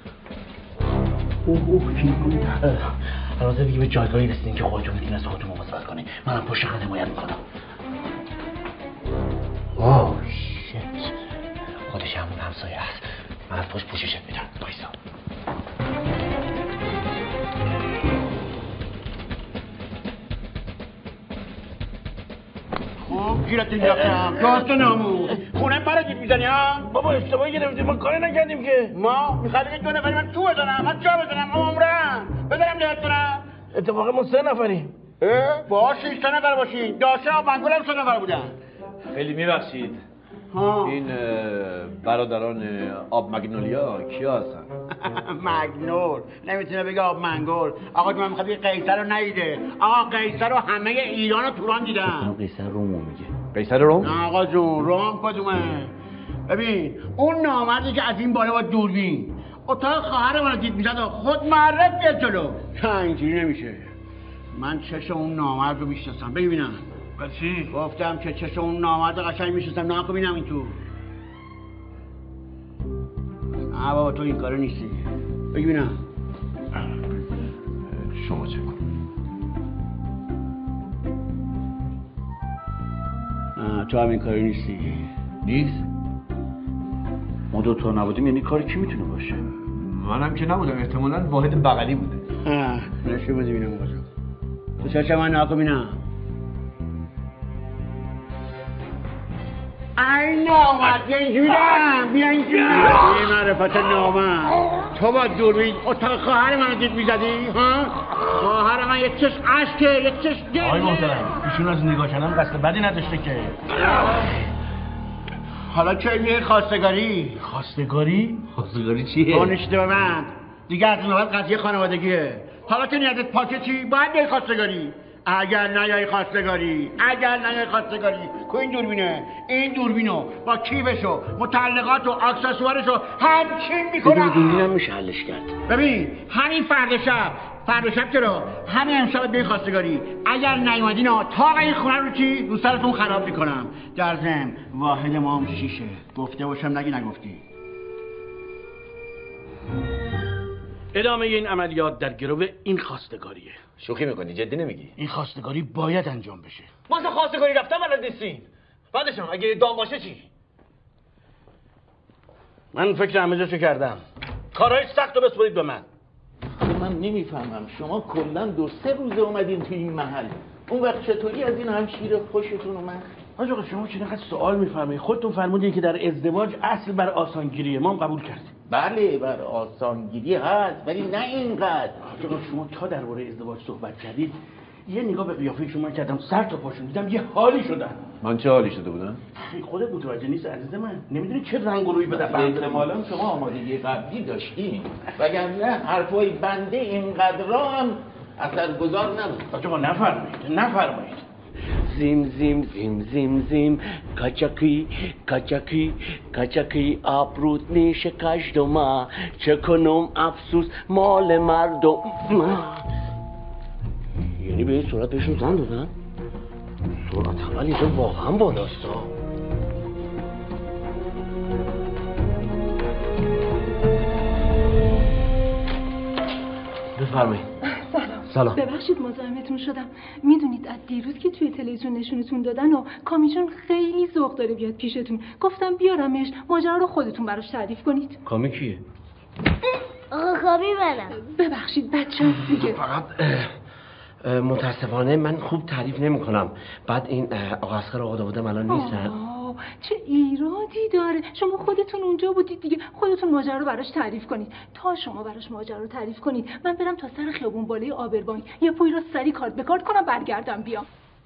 Speaker 3: کی بود؟ البته دیگه به جایگاهی رسیدین که خودتون میتونید از خودتون مواظبت کنید. منم پشت خط حمایت میکنم. اوه شیت. خودش همون همسایه است. من از پشت پوششت میدم. وایسا.
Speaker 4: گیرت انداختم راست و ناموس خونه برای دید میزنی ها؟
Speaker 18: بابا اشتباهی گرفتیم ما کاری نکردیم که
Speaker 4: ما میخوادی که 2 نفری من تو بزنم من جا بزنم عمرم بزنم لحت کنم
Speaker 18: اتفاقا ما 3 نفریم
Speaker 4: باشه 3 نفر باشین داشته آب منگول هم 3 نفر بودن
Speaker 12: خیلی میبخشید این برادران آب مگنولیا کیا هستن؟
Speaker 4: مگنول نمیتونه بگه آب منگول آقا من میخواد قیصر رو ندیده آقا قیصر رو همه ایران و توران دیدن
Speaker 12: قیصر رومو میگه قیصر روم؟
Speaker 4: نه آقا جون روم کدومه ببین اون نامردی که از این بالا با دوربین اتاق خواهر من رو دید میزد و خود معرف بیاد جلو نه اینجوری نمیشه من چشم اون نامرد رو میشناسم ببینم
Speaker 18: چی؟
Speaker 4: گفتم که چشم اون نامرد قشنگ میشناسم نه ببینم این تو نه بابا تو این کارو نیستی ببینم
Speaker 12: شما چه کن
Speaker 4: نه تو هم این کارو نیستی
Speaker 12: نیست؟
Speaker 4: ما 2 تا نبودیم یعنی کار کی میتونه باشه؟
Speaker 12: منم که نبودم احتمالاً واحد بغلی بوده
Speaker 4: نشو بده بینم آقا جان تو چشم من ناکو بینم ای نامرد بیا اینجورم بیا اینجورم این معرفت نامرد تو با دوربین اتاق خواهر من رو دید میزدی ها؟ خواهر من یک چشم عشقه یک چشم گریه
Speaker 18: آقای محترم ایشون از نگاه کردن قصد بدی نداشته که
Speaker 4: حالا چه میگه خواستگاری؟
Speaker 18: خواستگاری؟
Speaker 12: خواستگاری چیه؟
Speaker 4: دانشته به من دیگه از این قضیه خانوادگیه حالا که نیازت پاکه چی؟ باید بیای خواستگاری اگر نیای خواستگاری کو این دوربینه این دوربینو با کیفشو متعلقات و اکسسوارشو همچین میکنم
Speaker 2: دوربینم میشه حلش کرد
Speaker 4: ببین همین فردا شب چرا همین امشب بیای خواستگاری اگر نیومدین تا این خونه رو چی رو سرتون خراب میکنم در ضمن واحد ما هم 6 گفته باشم نگفتی
Speaker 18: ادامه این عملیات در گرو این خواستگاریه
Speaker 12: شوخی میکنی جدی نمیگی؟
Speaker 18: این خواستگاری باید انجام بشه
Speaker 20: ما اصلا خواستگاری رفتن بلد نیستیم بعدشم اگه دام باشه چی؟
Speaker 18: من فکر همه جاشو کردم کارهای سخت رو بسپارید به من
Speaker 3: من نمیفهمم شما کلا 2-3 روزه اومدین توی این محل اون وقت چطوری از این همشیر خوشتون اومد؟
Speaker 18: آقا شما چقدر سوال میفهمید خودتون فرمودین که در ازدواج اصل بر آسانگیریه ما هم قبول کردیم
Speaker 3: بله بر آسانگیری هست ولی نه اینقدر
Speaker 18: آقا شما تا درباره ازدواج صحبت کردید یه نگاه به قیافه شما کردم سر تا پاشون دیدم یه حالی شدن
Speaker 12: من چه حالی شده بودم؟
Speaker 18: خودت متوجه نیست عزیز من نمیدونی چه رنگ و روی بدم
Speaker 3: احتمالاً شما آمادگی قبلی داشتین وگرنه حرفای بنده اینقدر هم اثرگذار نبود
Speaker 18: آقا نفرمایید
Speaker 2: زیم زیم زیم زیم زیم کچکی کچکی کچکی آبروت نیشه کشدما چه کنم افسوس مال مردم یعنی به این صورت بهشون زن دادن؟ صورت اول اینجا واقعا بالاست ها بفرمایید سلام
Speaker 6: ببخشید مزاحمتون شدم میدونید از دیروز که توی تلویزیون نشونتون دادن و کامیجون خیلی ذوق داره بیاد پیشتون گفتم بیارمش ماجرا رو خودتون براش تعریف کنید
Speaker 2: کامی کیه؟
Speaker 8: آقا کامی منم
Speaker 6: ببخشید بچه هست دیگه
Speaker 2: فقط متاسفانه من خوب تعریف نمی کنم بعد این آقا اسخر آقا داودم الان نیستن
Speaker 6: چه ایرادی داره شما خودتون اونجا بودید دیگه خودتون ماجرا رو براش تعریف کنید تا شما براش ماجرا رو تعریف کنید من برم تا سر خیابون بالای آبربانک یه پوی رو سری کارت به کارت کنم برگردم بیام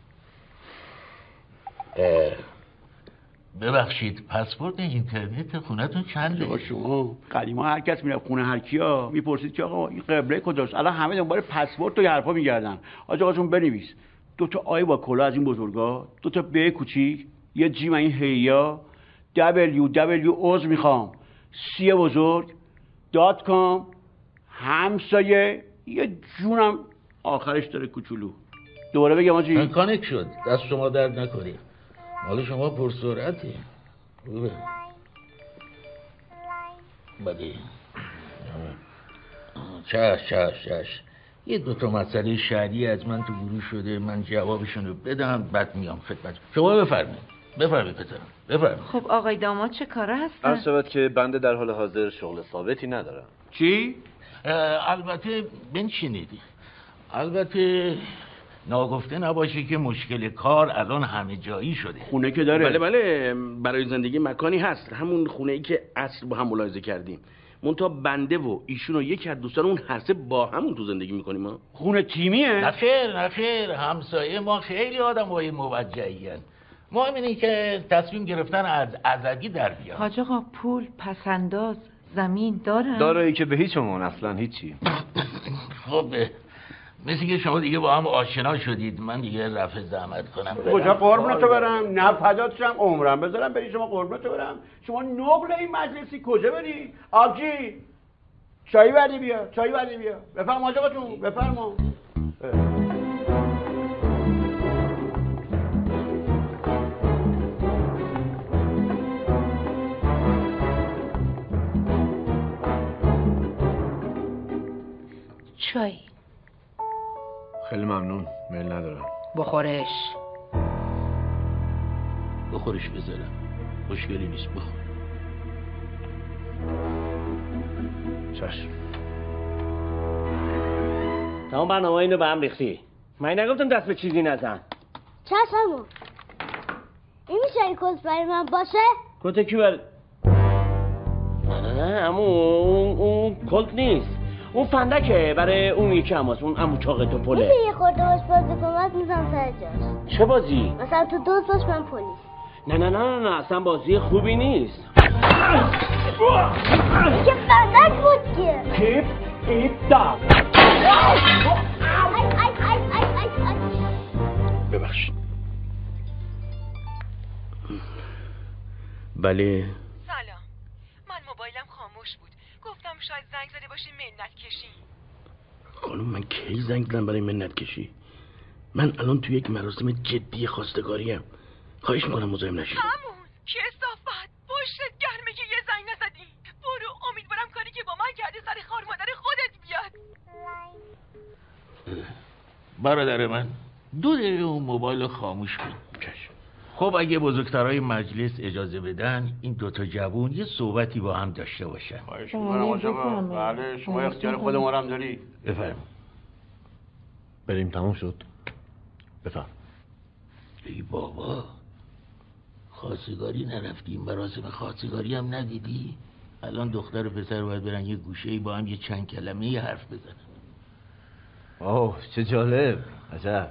Speaker 3: ببخشید پسورد اینترنت خونتون چنده؟
Speaker 4: شما قدیما هر کس میره خونه هر کیا میپرسید که آقا این قبله کجاست الان همه دنبال پسورد و حرفا میگردن آقا جون بنویس 2 تا آی با کلا از این بزرگا 2 تا ب کوچیک یه جیم این هیا www عضو میخوام سی بزرگ .com همسایه یه جونم آخرش داره کوچولو دوباره بگم آجی
Speaker 3: مکانیک شد دست شما درد نکنی مال شما پرسرعتی خوبه بدی چش یه 2 تا مسئله شهری از من تو گروه شده من جوابشون رو بدم بعد میام خدمت شما بفرمایید پسرم بفرمایید
Speaker 14: خب آقای داماد چه کاره هستن؟
Speaker 12: عرض شود که بنده در حال حاضر شغل ثابتی ندارم
Speaker 3: چی؟ البته بنشینید البته ناگفته نباشه که مشکل کار الان همه جایی شده.
Speaker 2: خونه که داره. بله برای زندگی مکانی هست، همون خونه ای که اصل با هم ملاحظه کردیم. منتها بنده و ایشون و یکی از دوستان اون هر سه با همون تو زندگی میکنیم. ما خونه تیمیه؟
Speaker 3: نخیر همسایه ما خیلی آدمای موجهی هستن. مهم اینه که تصمیم گرفتن از عزبی در بیان.
Speaker 16: حاج آقا پول، پسنداز، زمین دارن؟
Speaker 12: دارایی که به هیچمون اصلا هیچی.
Speaker 3: خب مثل که شما دیگه با هم آشنا شدید، من دیگه رفع زحمت کنم.
Speaker 4: کجا قربونتو برم؟ نه فداتشم، عمرم بذارم بری شما قربونتو برم. شما نقل این مجلسی کجا بری؟ آبجی چایی بردی بیا، چایی بردی بیا. بفرم حاج آقا جون، بفرما.
Speaker 16: چای.
Speaker 12: خیلی ممنون، میل ندارم.
Speaker 16: بخورش
Speaker 3: بذارم، مشکلی نیست، بخور.
Speaker 12: چشم.
Speaker 2: تمام برنامه اینو به هم ریختی. من نگفتم دست به چیزی نزن.
Speaker 8: چشمو این میشه این کت برای من باشه؟
Speaker 2: کت کی بر؟ نه اما اون کلت نیست، اون فندکه برای اون یکی هماست، اون امو چاقه تو پله.
Speaker 8: میشه یه خورده باش بازی کنم میزم سر جاش.
Speaker 2: چه بازی؟
Speaker 8: مثلا تو دوست باش من پلیس.
Speaker 2: نه اصلا بازی خوبی نیست.
Speaker 8: که فندک بود که
Speaker 2: ایپ دا.
Speaker 3: ببخشید.
Speaker 2: بله.
Speaker 14: سلام، من موبایلم خاموش بود، گفتم شاید زنگ زده باشی منت کشی.
Speaker 2: خانم من کی زنگ زدم برای منت کشی؟ من الان تو یک مراسم جدی خواستگاریم، خواهش میکنم مزاحم نشید.
Speaker 14: همون کثافت پشتت گرمه که یه زنگ نزدی. برو، امیدوارم کاری که با من کردی سر خار مادر خودت بیاد.
Speaker 3: برادر من 2 دقیقه اون موبایل خاموش کن. خب اگه بزرگترهای مجلس اجازه بدن این 2 تا جوون یه صحبتی با هم داشته باشن.
Speaker 4: خواهش میکنم حاج آقا. بله شما اختیار خود ما هم داری.
Speaker 3: بفرم.
Speaker 12: بریم تموم شد. بفرم.
Speaker 3: ای بابا، خواستگاری نرفتیم، مراسم خواستگاری هم ندیدی؟ الان دختر و پسر باید برن یه گوشه‌ای با هم یه چند کلمه یه حرف بزنن.
Speaker 12: اوه چه جالب. عجب.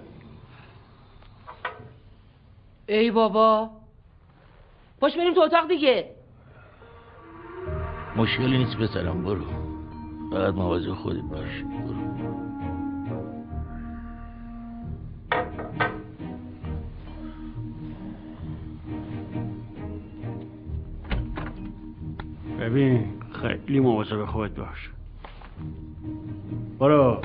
Speaker 16: ای بابا، باش بریم تو اتاق دیگه.
Speaker 3: مشکلی نیست پسرم، برو، فقط مواظب خودت باش. برو.
Speaker 2: ببین خیلی مواظب خودت باش. برو.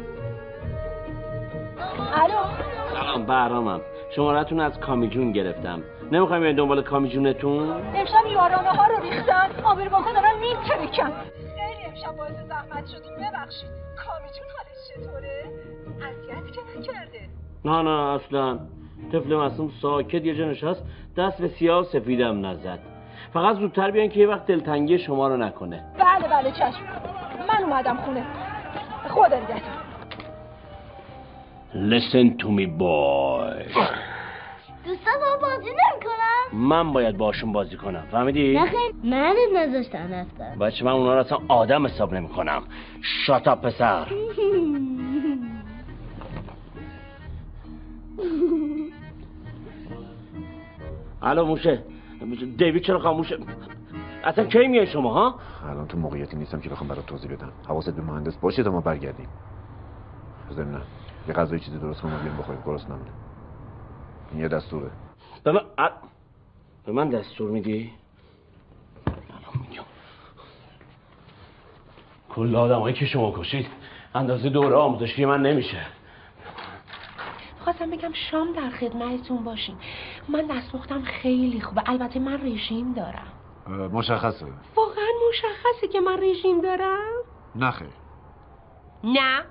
Speaker 6: الو.
Speaker 2: سلام، بهرامم. شماره‌تون از کامیجون گرفتم. نمیخوایم بریم دنبال کامیجونتون؟
Speaker 6: امشب یارانه ها رو ریختن، آبرباکا دارن میترکن. خیلی امشب باعث زحمت شدیم، ببخشید. کامیجون حالش چطوره؟ اذیت که نکرده؟
Speaker 2: نه اصلا. طفل معصوم ساکت یه جا نشست، دست به سیاه و سفیدم نزد. فقط زودتر بیان که یه وقت دلتنگی شما رو نکنه.
Speaker 6: بله چشم. من اومدم خونه. خدا نگهدار.
Speaker 2: Listen to me boy.
Speaker 8: دوستا با بازی نمی‌کنن؟
Speaker 2: من باید باشون بازی کنم، فهمیدی؟
Speaker 8: نه خیلی من نذاشتن اصلا.
Speaker 2: بچه من اونا رو اصلا آدم حساب نمی‌کنم. شات اپ پسر. الو موشه. دیوید چرا خاموشه؟ اصلا کی میای شما ها؟
Speaker 12: الان تو موقعیتی نیستم که بخوام برات توضیح بدم. حواست به مهندس باشه تا ما برگردیم. ضمن یه غذای چیزی درست کنم بیام بخوریم، درست نمونه. این یه دستوره.
Speaker 2: به من دستور میدی؟ الان میگم. کل آدمایی که شما کشید اندازه دوره آموزشی من نمیشه.
Speaker 16: خواستم بگم شام در خدمتتون باشیم. من دستپختم خیلی خوبه، البته من رژیم دارم.
Speaker 12: مشخصه.
Speaker 16: واقعا مشخصه که من رژیم دارم؟
Speaker 12: نه خیر.
Speaker 16: نه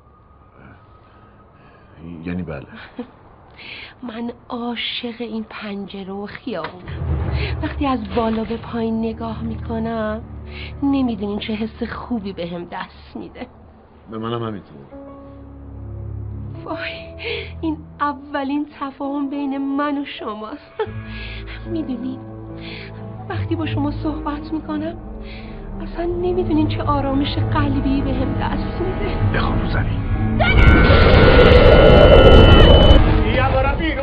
Speaker 12: یعنی بله.
Speaker 16: من عاشق این پنجره و خیابونم. وقتی از بالا به پایین نگاه میکنم نمیدونین چه حس خوبی بهم دست میده.
Speaker 12: به منم همینطور.
Speaker 16: وای این اولین تفاهم بین من و شماست. میدونین وقتی با شما صحبت میکنم اصلا نمیدونین چه آرامش قلبی به هم دست میده.
Speaker 4: بخوام رو زمین بیا برا بیرون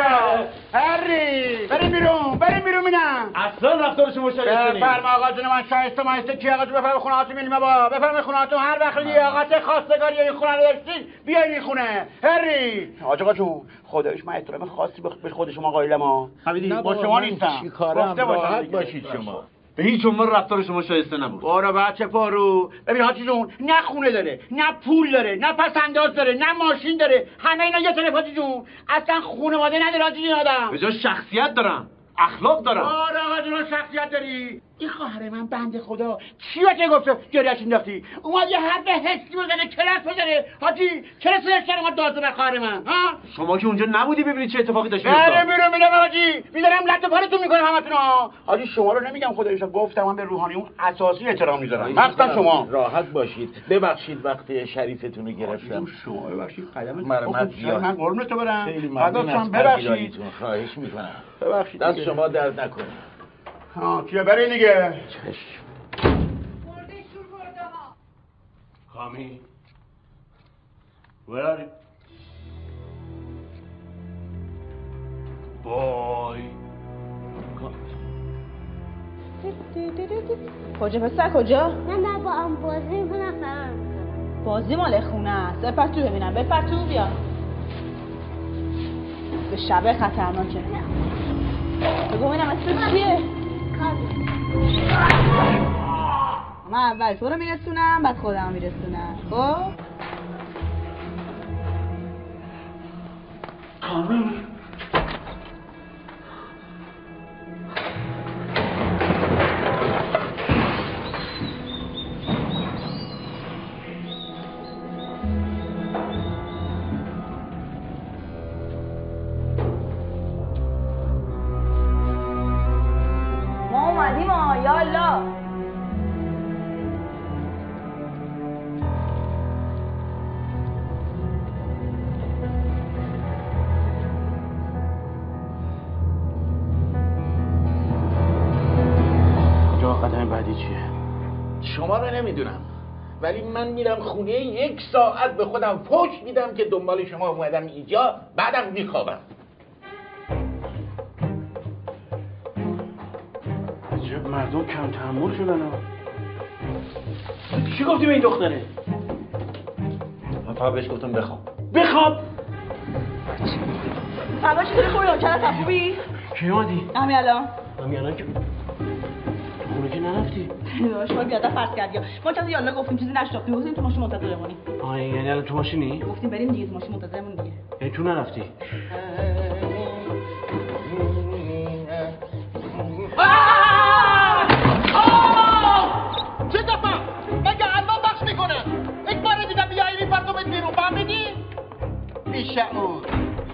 Speaker 4: هری بریم بیرون اینم
Speaker 18: اصلا رفتار شما شایسته نیست.
Speaker 4: بفرما آقا جون من شایسته کی آقا جون بفرما خونه هاتون میلیم با بفرما خونه هاتون هر وقت لیاقت خواستگاری این خونه رو داشتین بیاین این خونه هری آقا جون خدایش من احترام خاصی به خود شما قائلم ها با شما نیستم
Speaker 3: چیکارم راحت باشید شما
Speaker 18: به هیچ عنوان رفتار شما شایسته نبود.
Speaker 4: برو بچه پارو ببین حاجی جون نه خونه داره نه پول داره نه پسنداز داره نه ماشین داره همه اینا یه طرف حاجی جون اصلا خانواده نداره حاجی این آدم
Speaker 18: به جای شخصیت دارم اخلاق دارم.
Speaker 4: آره آقا جون شخصیت داری. این خواهر من بنده خدا چی بهت گفته گریه‌اش انداختی اومد یه حرف حسی بزنه کلاس بزنه حاجی چرا سرش کردم اومد داد به خواهر من ها
Speaker 18: شما که اونجا نبودی ببینید چه اتفاقی داشت
Speaker 4: میافتاد. بله میرم حاجی میذارم لطف پالتون میکنم همتون ها حاجی شما رو نمیگم خداییش گفتم من به روحانیون اساسی احترام میذارم مثلا شما
Speaker 3: راحت باشید ببخشید وقتی شریفتون رو گرفتم.
Speaker 4: شما ببخشید قدم
Speaker 3: مرحمت زیاد
Speaker 4: من قربونت تو برم
Speaker 3: خیلی ممنون
Speaker 4: ببخشید
Speaker 3: خواهش میکنم
Speaker 4: ببخشید
Speaker 3: دست شما درد نکنه.
Speaker 4: ها کیه برای دیگه
Speaker 18: کامی where are you boy
Speaker 13: کجا پسر کجا؟
Speaker 8: من با هم بازی میکنم فرار
Speaker 13: بازی مال خونه است. بپر تو ببینم بپر تو بیا به شب خطرناکه بگو ببینم اسمش چیه؟ من اول تو رو میرسونم بعد خودم میرسونم خب؟
Speaker 18: کامی
Speaker 13: ما اومدیم یالا
Speaker 18: قدم بعدی چیه؟
Speaker 3: شما رو نمیدونم ولی من میرم خونه 1 ساعت به خودم فوش میدم که دنبال شما اومدم اینجا بعدم میخوابم.
Speaker 18: عجب مردم کم تحمل شدن ها. چی گفتی به این دختره؟
Speaker 12: من فقط بهش گفتم بخواب.
Speaker 13: اول چطوری خوبی نوکرت خوبی؟
Speaker 18: کی اومدی؟
Speaker 13: همین الان
Speaker 18: که خونه که نرفتی؟
Speaker 13: شما بیادر فرض کردی ما کسی یالا گفتیم چیزی نشتافتیم گفتیم تو ماشین منتظرمونی.
Speaker 18: یعنی الان تو ماشینی؟
Speaker 13: گفتیم بریم دیگه تو ماشین منتظرمون دیگه.
Speaker 18: یعنی تو نرفتی؟
Speaker 4: چه دفعه؟ مگه الله بخش میکنه؟ یک بار دیگه بیایی میپرتم بیرون فهمیدی؟ بیشعور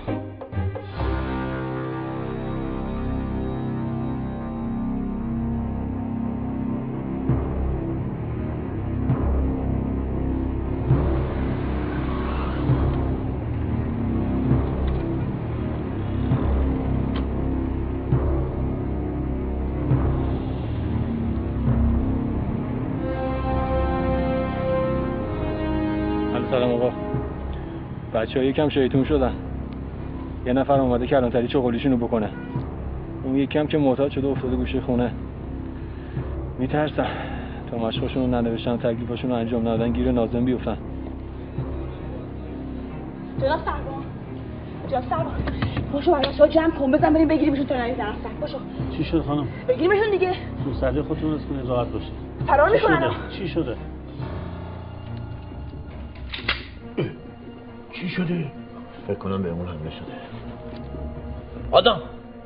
Speaker 7: سلام آقا بچه ها یکم شیطون شدن یه نفر اومده کلانتری چغلیشونو بکنه اون یکم که معتاد شده افتاده گوشه خونه میترسم تا مشقاشونو ننوشتن تکلیفاشونو انجام ندادن گیر ناظم بیفتن
Speaker 13: جناب سربان باشو بچه‌ها جمع کن بزن بریم بگیریمشون تا نریزن باشو
Speaker 18: چی شد خانم؟
Speaker 13: بگیریمشون دیگه
Speaker 18: تو سرده خودتون رس کنید راحت باشید
Speaker 13: فرار میکنن
Speaker 18: چی شده؟ چی شده؟
Speaker 12: فکر کنم به اون حمله شده.
Speaker 18: آدم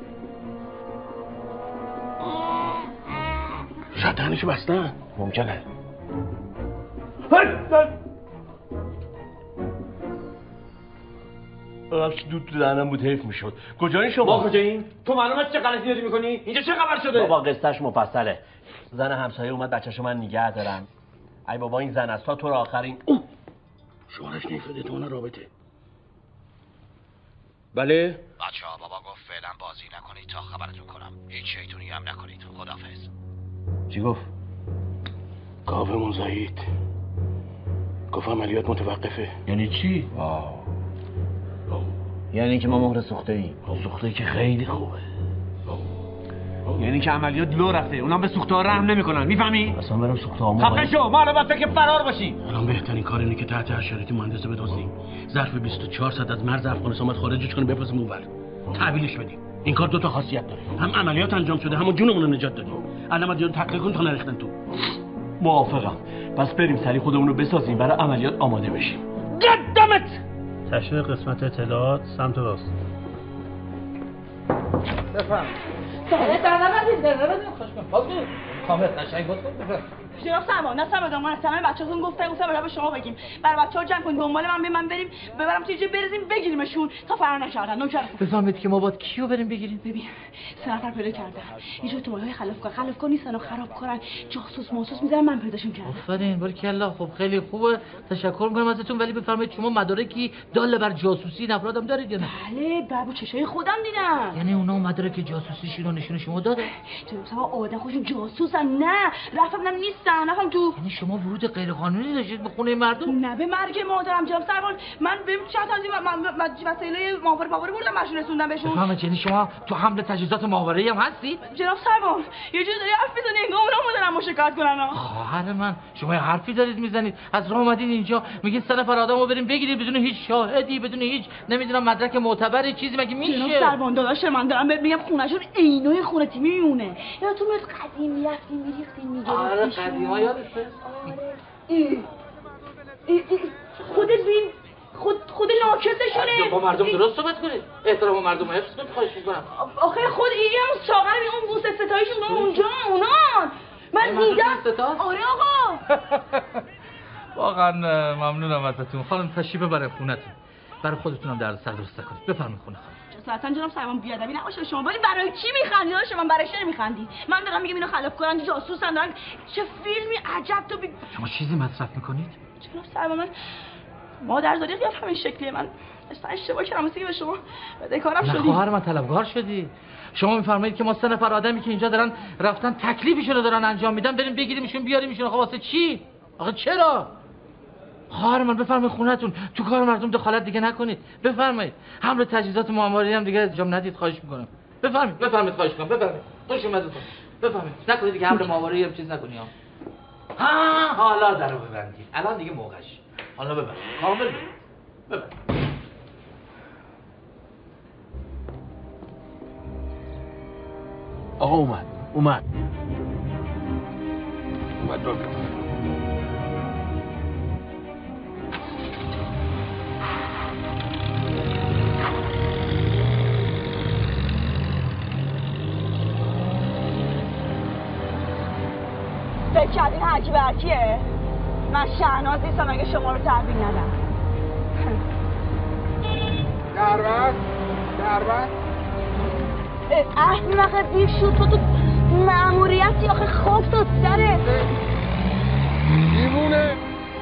Speaker 18: شاید دهنشو بستن
Speaker 12: ممکنه.
Speaker 18: دود تو دهنم بود حیف میشد. کجایی شما؟
Speaker 2: ما کجاییم؟
Speaker 18: تو معلومه چه غلطی داری میکنی؟ اینجا چه خبر شده؟
Speaker 2: بابا قصهش مفصله. زن همسایه اومد بچه‌شو من نگه دارم. ای بابا این زن است تا تو رو آخرین
Speaker 18: شوهرش نیفتاده تو اون رابطه.
Speaker 2: بله
Speaker 12: بچه‌ها بابا گفت فعلا بازی نکنید تا خبرتون کنم. هیچ شیطونی هم نکنید. خداحافظ.
Speaker 2: چی گفت؟ گاومون زایید. گفت عملیات متوقفه.
Speaker 18: یعنی چی؟
Speaker 12: یعنی که ما مهر سوخته ایم.
Speaker 18: سوخته که خیلی خوبه.
Speaker 20: یعنی که عملیات لو رفته، اونا به سوخته ها رحم نمیکنن. میفهمی؟
Speaker 18: اصلا برم سوخته ها
Speaker 20: خفه شو، ما الان باید فکر فرار باشیم.
Speaker 2: الان بهترین کار اینه که تحت هر شرایطی مهندس بدزدیم. ظرف 24 ساعت از مرز افغانستان اومد خارجش کنیم بفرستیم اونور. تحویلش بدیم. این کار 2 تا خاصیت داره. هم عملیات انجام شده، هم جونمون رو نجات دادیم. الان ما دیگه تقلید کن تا نریختن تو.
Speaker 18: موافقم. پس بریم سری خودمون رو بسازیم برای عملیات آماده بشیم.
Speaker 2: قدمت.
Speaker 18: تشریح قسمت اطلاعات سمت راست.
Speaker 19: بفهم. خوش کن. باز کن. کامل قشنگ باز کن. بفهم.
Speaker 13: جناب سرمان نه سرمان من اصلا بچه‌تون گفتم برای شما بگیم برای بچه‌ها جمع کنید دنبال من بریم ببرم توی جای برزیم بگیریمشون تا فرار نکردن. نوکر
Speaker 19: بفهمید که ما باید کیو بریم بگیریم.
Speaker 13: ببین 3 نفر پیدا کردن یه جور تومایه‌های خلافکار نیستن و خراب کنن جاسوس ماسوس میذارن من پیداشون کردم.
Speaker 19: آفرین باریکلا. خب خیلی خوبه تشکر می‌کنم ازتون ولی بفرمایید شما مدارکی دال بر جاسوسی افرادم دارید یا نه؟
Speaker 13: بله بابا چشای خودم دیدم.
Speaker 19: یعنی اونا مدارک جاسوسیشون رو نشون شما داده؟
Speaker 13: جناب آدم خودشون جاسوسن نه رفتم نیستن نفهم تو.
Speaker 19: یعنی شما ورود غیر قانونی داشتید به خونه مردم؟
Speaker 13: نه به مرگ مادرم جناب سروان من بهم چند تا از وسایل ماهواره بردم ماشین رسوندم بهشون.
Speaker 19: بفهمید یعنی شما تو حمل تجهیزات ماهواره‌ای هم هستید؟
Speaker 13: جناب سروان یه جور داری حرف میزنی انگار اونا مدارم شکایت کنن.
Speaker 19: خواهر من شما یه حرفی دارید میزنید از راه اومدین اینجا میگین 3 نفر آدمو بریم بگیرید بدون هیچ شاهدی بدون هیچ نمیدونم مدرک معتبری چیزی مگه میشه؟
Speaker 13: جناب سروان داداش من دارم بهت میگم خونه‌شون عینوی خونه تیمی میمونه. یا تو میاد قدیم میرفتیم میریختیم میگرفتیم.
Speaker 19: آره قدیما یادته؟
Speaker 13: خودت ببین خود ناکسشونه.
Speaker 19: با مردم درست صحبت کنید. احترام مردم حفظ کنید خواهش می‌کنم.
Speaker 13: آخه خود این هم ساغر اون بوس ستایشون اونجا اونان. من دیدم. آره آقا.
Speaker 19: واقعا ممنونم ازتون. خانم تشریف ببرید خونه‌تون. برای خودتونم دردسر درست کنید. بفرمایید خونه خانم.
Speaker 13: اصلا جناب سروان بیادبی نباشه شما برای چی میخندید؟ شما برای چی نمیخندی؟ من دارم میگم اینو خلاف کنن جاسوسن دارن چه فیلمی عجب تو
Speaker 19: شما چیزی مصرف میکنید؟
Speaker 13: جناب سروان من مادرزادی قیاف همین شکلیه من اصلا اشتباه کردم مثل که به شما بدهکارم شدی.
Speaker 19: خواهر من طلبکار شدی. شما میفرمایید که ما 3 نفر آدمی که اینجا دارن رفتن تکلیفشون رو دارن انجام میدن بریم بگیریمشون بیاریمشون. آخه واسه چی؟ آخه چرا؟ خواهر من بفرمایید خونه‌تون تو کار مردم دخالت دیگه نکنید. بفرمایید حمل تجهیزات معماری هم دیگه انجام ندید خواهش میکنم. بفرمایید خواهش میکنم. بفرمایید خوش اومدید. بفرمایید نکنید دیگه حمل معماری هم چیز نکنید. حالا درو ببندید. الان دیگه موقعش. حالا ببند. کامل ببند.
Speaker 2: آقا اومد
Speaker 13: فکر کردین هرکی به هرکیه؟ من شهناز نیستم اگه شما رو تحویل ندم.
Speaker 11: دربست
Speaker 13: احمق دیر شد تو مأموریتی آخه خوف تو سره
Speaker 11: دیوونه.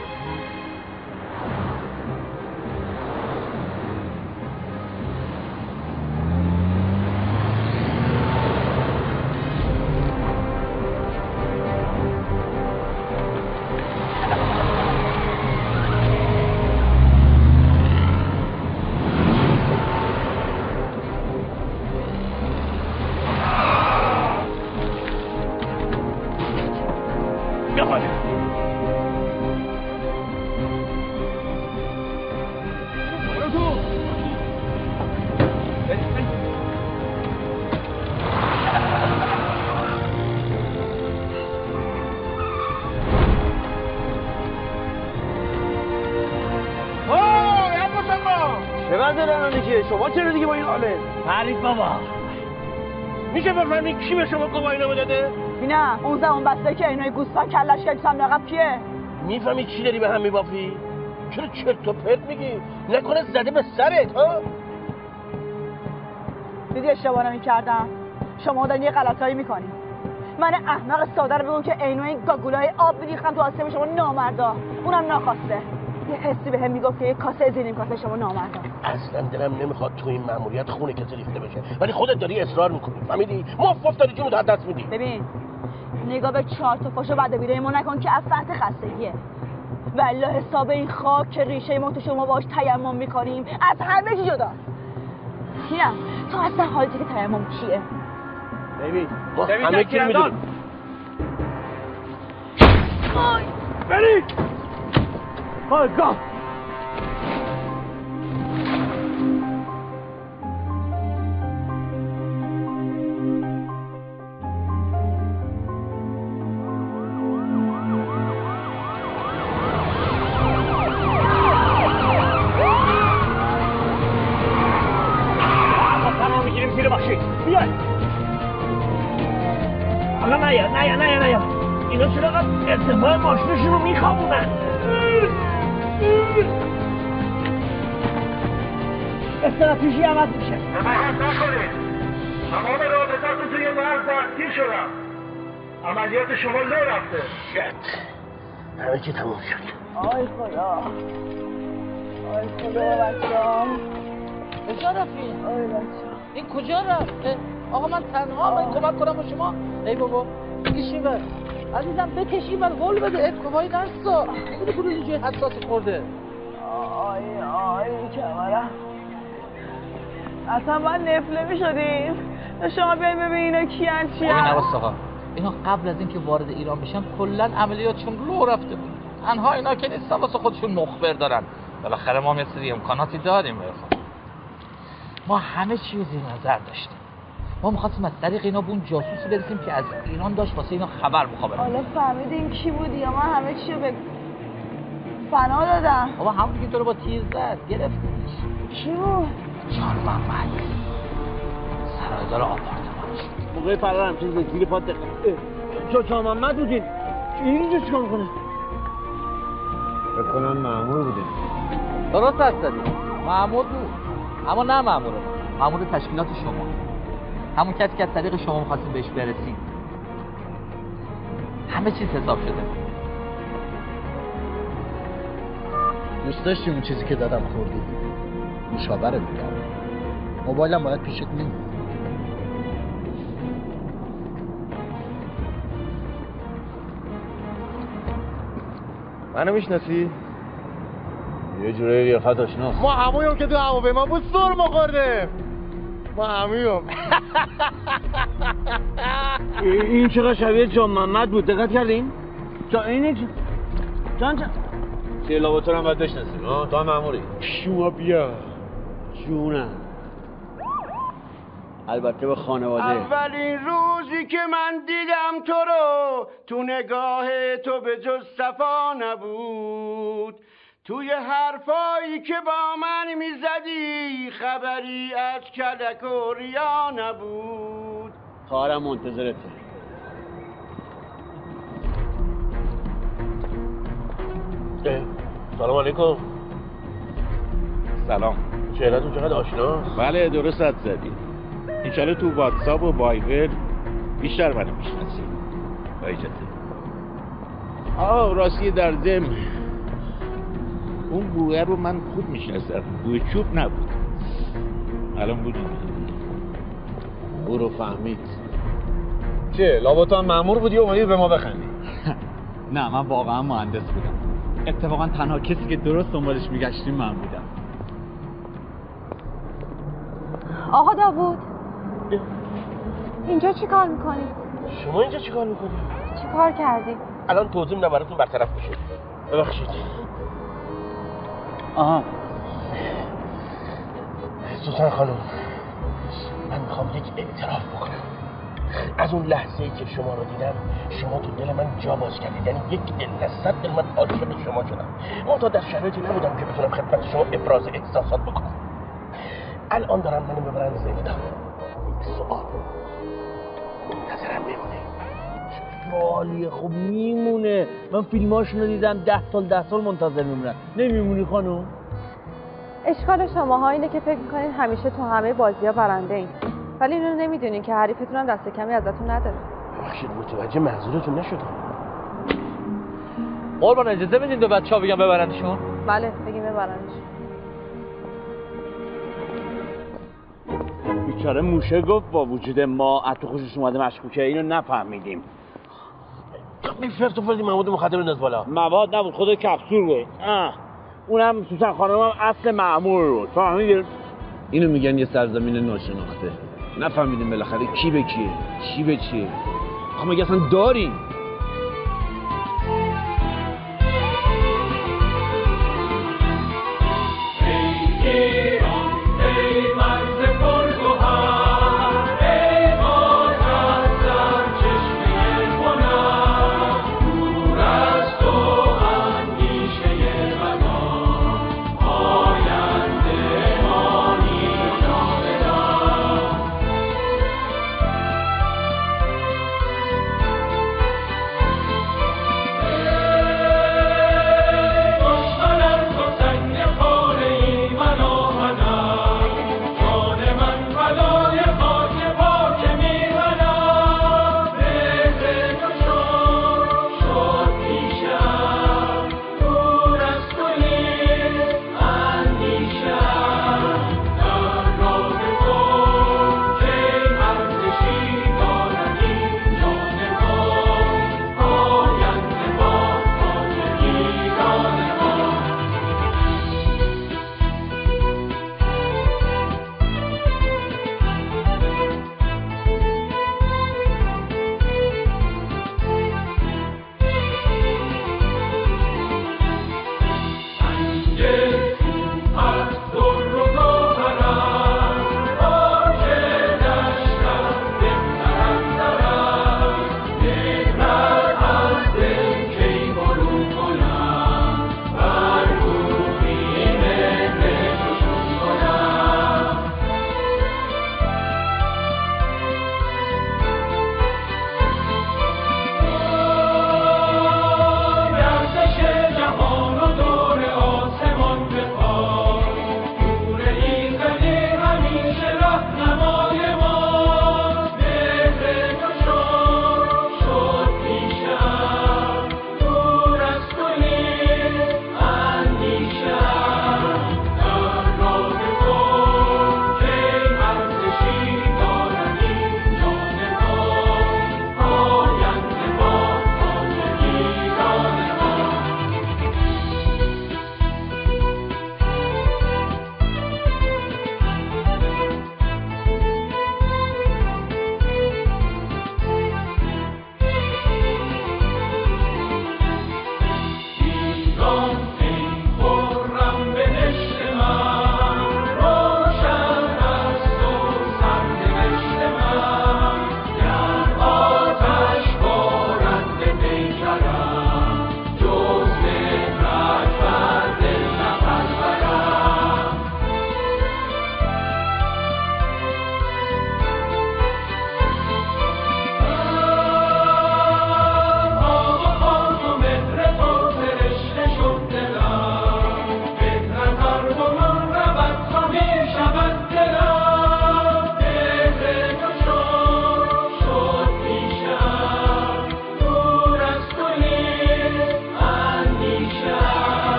Speaker 2: شما چرا دیگه با این حاله؟
Speaker 18: فرید بابا
Speaker 2: میشه بفهمید کی به شما گواه اینو داده؟
Speaker 13: نه اون زمان بسته که اینای گوسفند کلش کرد سمت عقب کیه؟
Speaker 2: میفهمی چی داری به هم میبافی؟ چرا چرت و پرت میگی؟ نکنه زده به سرت ها؟
Speaker 13: دیدی اشتباه نمی‌کردم. شما دارین یه غلطایی میکنین. من احمق ساده رو بگم که عینو این گاگولای آب میریختم تو آسمون شما نامردا. اونم ناخواسته. یه حسی بهم میگفت که یه کاسه زیر این کاسه شما نامردا.
Speaker 2: اصلا دلم نمیخواد تو این مأموریت خونه کسی ریخته بشه، ولی خودت داری اصرار میکنی. فهمیدی؟ موفق داری جونت از دست میدی.
Speaker 13: ببین نگاه به 4 تا فاشو بعد بیره ما نکن که از فرط خستگیه. والله حساب این خاک که ریشه ما تو شما باش تیمم میکنیم از همه چی جدا. کیم تو اصلا حالتی که تیمم چیه؟
Speaker 2: ببین ما همه کی میدونیم.
Speaker 18: بری آگاه نه اینا چرا ارتفاع ماشینشون رو میخوابونن؟ استراتژی عوض میشه.
Speaker 5: حمایت نکنید. تمام رابطه‌تون توی مرز دستگیر شدم. عملیات شما لو رفته.
Speaker 2: همه چی تموم شد.
Speaker 19: آی خدا بچه‌ام کجا رفتین؟ آی بچه‌ام این کجا رفت؟ آقا من تنها من کمک کنم با شما. ای بابا بکشی بر عزیزم بکشی بر قول بده اتفاقی نرسا. بده کلوزی جای حساسی خورده. آی کمرم اصلا باید نفله میشدیم. شما بیاین ببین اینا کیان چی هست.
Speaker 3: نواست آقا اینا قبل از اینکه وارد ایران بشن کلا عملیاتشون لو رفته بود. تنها اینا که نیستن واسه خودشون مخبر دارن. بالاخره ما مثل امکاناتی داریم. ما همه چیز زیر نظر داشتیم. ما می‌خواستیم از طریق اینا به اون جاسوسی برسیم که از ایران داشت واسه اینا خبر مخابره.
Speaker 13: حالا فهمیدین کی بود یا من همه چی رو به فنا دادم.
Speaker 3: بابا همون که تو رو با تیر زد گرفتیش.
Speaker 13: کی بود؟
Speaker 3: جان محمد سرایدار آپارتمانش.
Speaker 19: موقع فرار همچین زیر پات جان محمد بودین. اینجا چیکار می‌کنه؟
Speaker 12: فکر کنم مأمور بوده.
Speaker 3: درست حدس زدی. مأمور بود. اما نه مأموره. مأمور تشکیلات شما. همون کسی که از طریق شما می‌خواستیم بهش برسیم. همه چیز حساب شده.
Speaker 21: دوست داشتی اون چیزی که دادم خوردی. مشاوره می‌کردم. موبایلم باید پیشت نمیاد.
Speaker 12: منو میشناسی؟ یه جوری ریاست آشناست.
Speaker 21: ما همویم که تو هواپیما بود سر مخوردیم. ما همویم.
Speaker 19: این چقدر شبیه جان محمد بود. دقت کردین؟ اینه جان
Speaker 12: چه لاباتور هم باید بشناسی. تو هم مأموری.
Speaker 21: شما بیا.
Speaker 19: جونم. البته به خانواده.
Speaker 4: اولین روزی که من دیدم تو رو تو نگاه تو به جز صفا نبود. توی حرفایی که با من میزدی خبری از کلک و ریا نبود.
Speaker 19: خواهرم منتظرته.
Speaker 2: سلام علیکم.
Speaker 3: سلام.
Speaker 2: چهره‌تون چقدر آشناست.
Speaker 3: بله درست حد زدی. انشالله تو واتساپ و وایبر بیشتر منو میشناسی. بایجته. راستی در ضمن اون بویه رو من خوب میشناسم. بوی چوب نبود. الان بود.
Speaker 12: او رو فهمید. چه؟ لابا تو هم مأمور بودی و اومدی به ما بخندی؟
Speaker 22: نه من واقعا مهندس بودم. اتفاقا تنها کسی که درست دنبالش میگشتیم من بودم.
Speaker 15: آقا داوود اینجا چی کار میکنی؟
Speaker 2: شما اینجا چی کار میکنی؟
Speaker 15: چی کار کردی؟
Speaker 2: الان توضیح میدم براتون برطرف بشه. ببخشید.
Speaker 19: آها
Speaker 2: سوسن خانم من میخوام یک اعتراف بکنم. از اون لحظه ای که شما رو دیدم شما تو دل من جا باز کردید. یعنی یک دل از 100 دل من عاشق شما شدم. من تا در شرایطی نبودم که بتونم خدمت شما ابراز احساسات بکنم. الان دارم منو ببرن زندان. سوال منتظرم میمونه.
Speaker 19: عالیه. خب میمونه. من فیلماشونو دیدم 10 سال منتظر میمونن. نمیمونی خانم؟
Speaker 15: اشکال شماها اینه که فکر میکنین همیشه تو همه بازی‌ها برنده این. ولی اینو نمیدونین که حریفتون هم دست کمی ازتون نداره.
Speaker 2: ببخشید متوجه منظورتون نشدم.
Speaker 3: قربان اجازه بدین دو بچه‌ها بگم ببرندشون؟
Speaker 15: بله بگیم ببرندشون.
Speaker 22: بیچاره موشه گفت با وجود ما از تو خوشش اومده مشکوکه، اینو نفهمیدیم.
Speaker 2: میفرد و فردی مواد مخدر بنداز بالا.
Speaker 22: مواد نبود، خود کپسول بود. اونم سوسن خانمم اصل معمول بود، فهمیدین؟ اینو میگن یه سرزمین ناشناخته. نفهمیدیم بالاخره کی به کیه، چی به چیه. آخه مگه اصلا داریم؟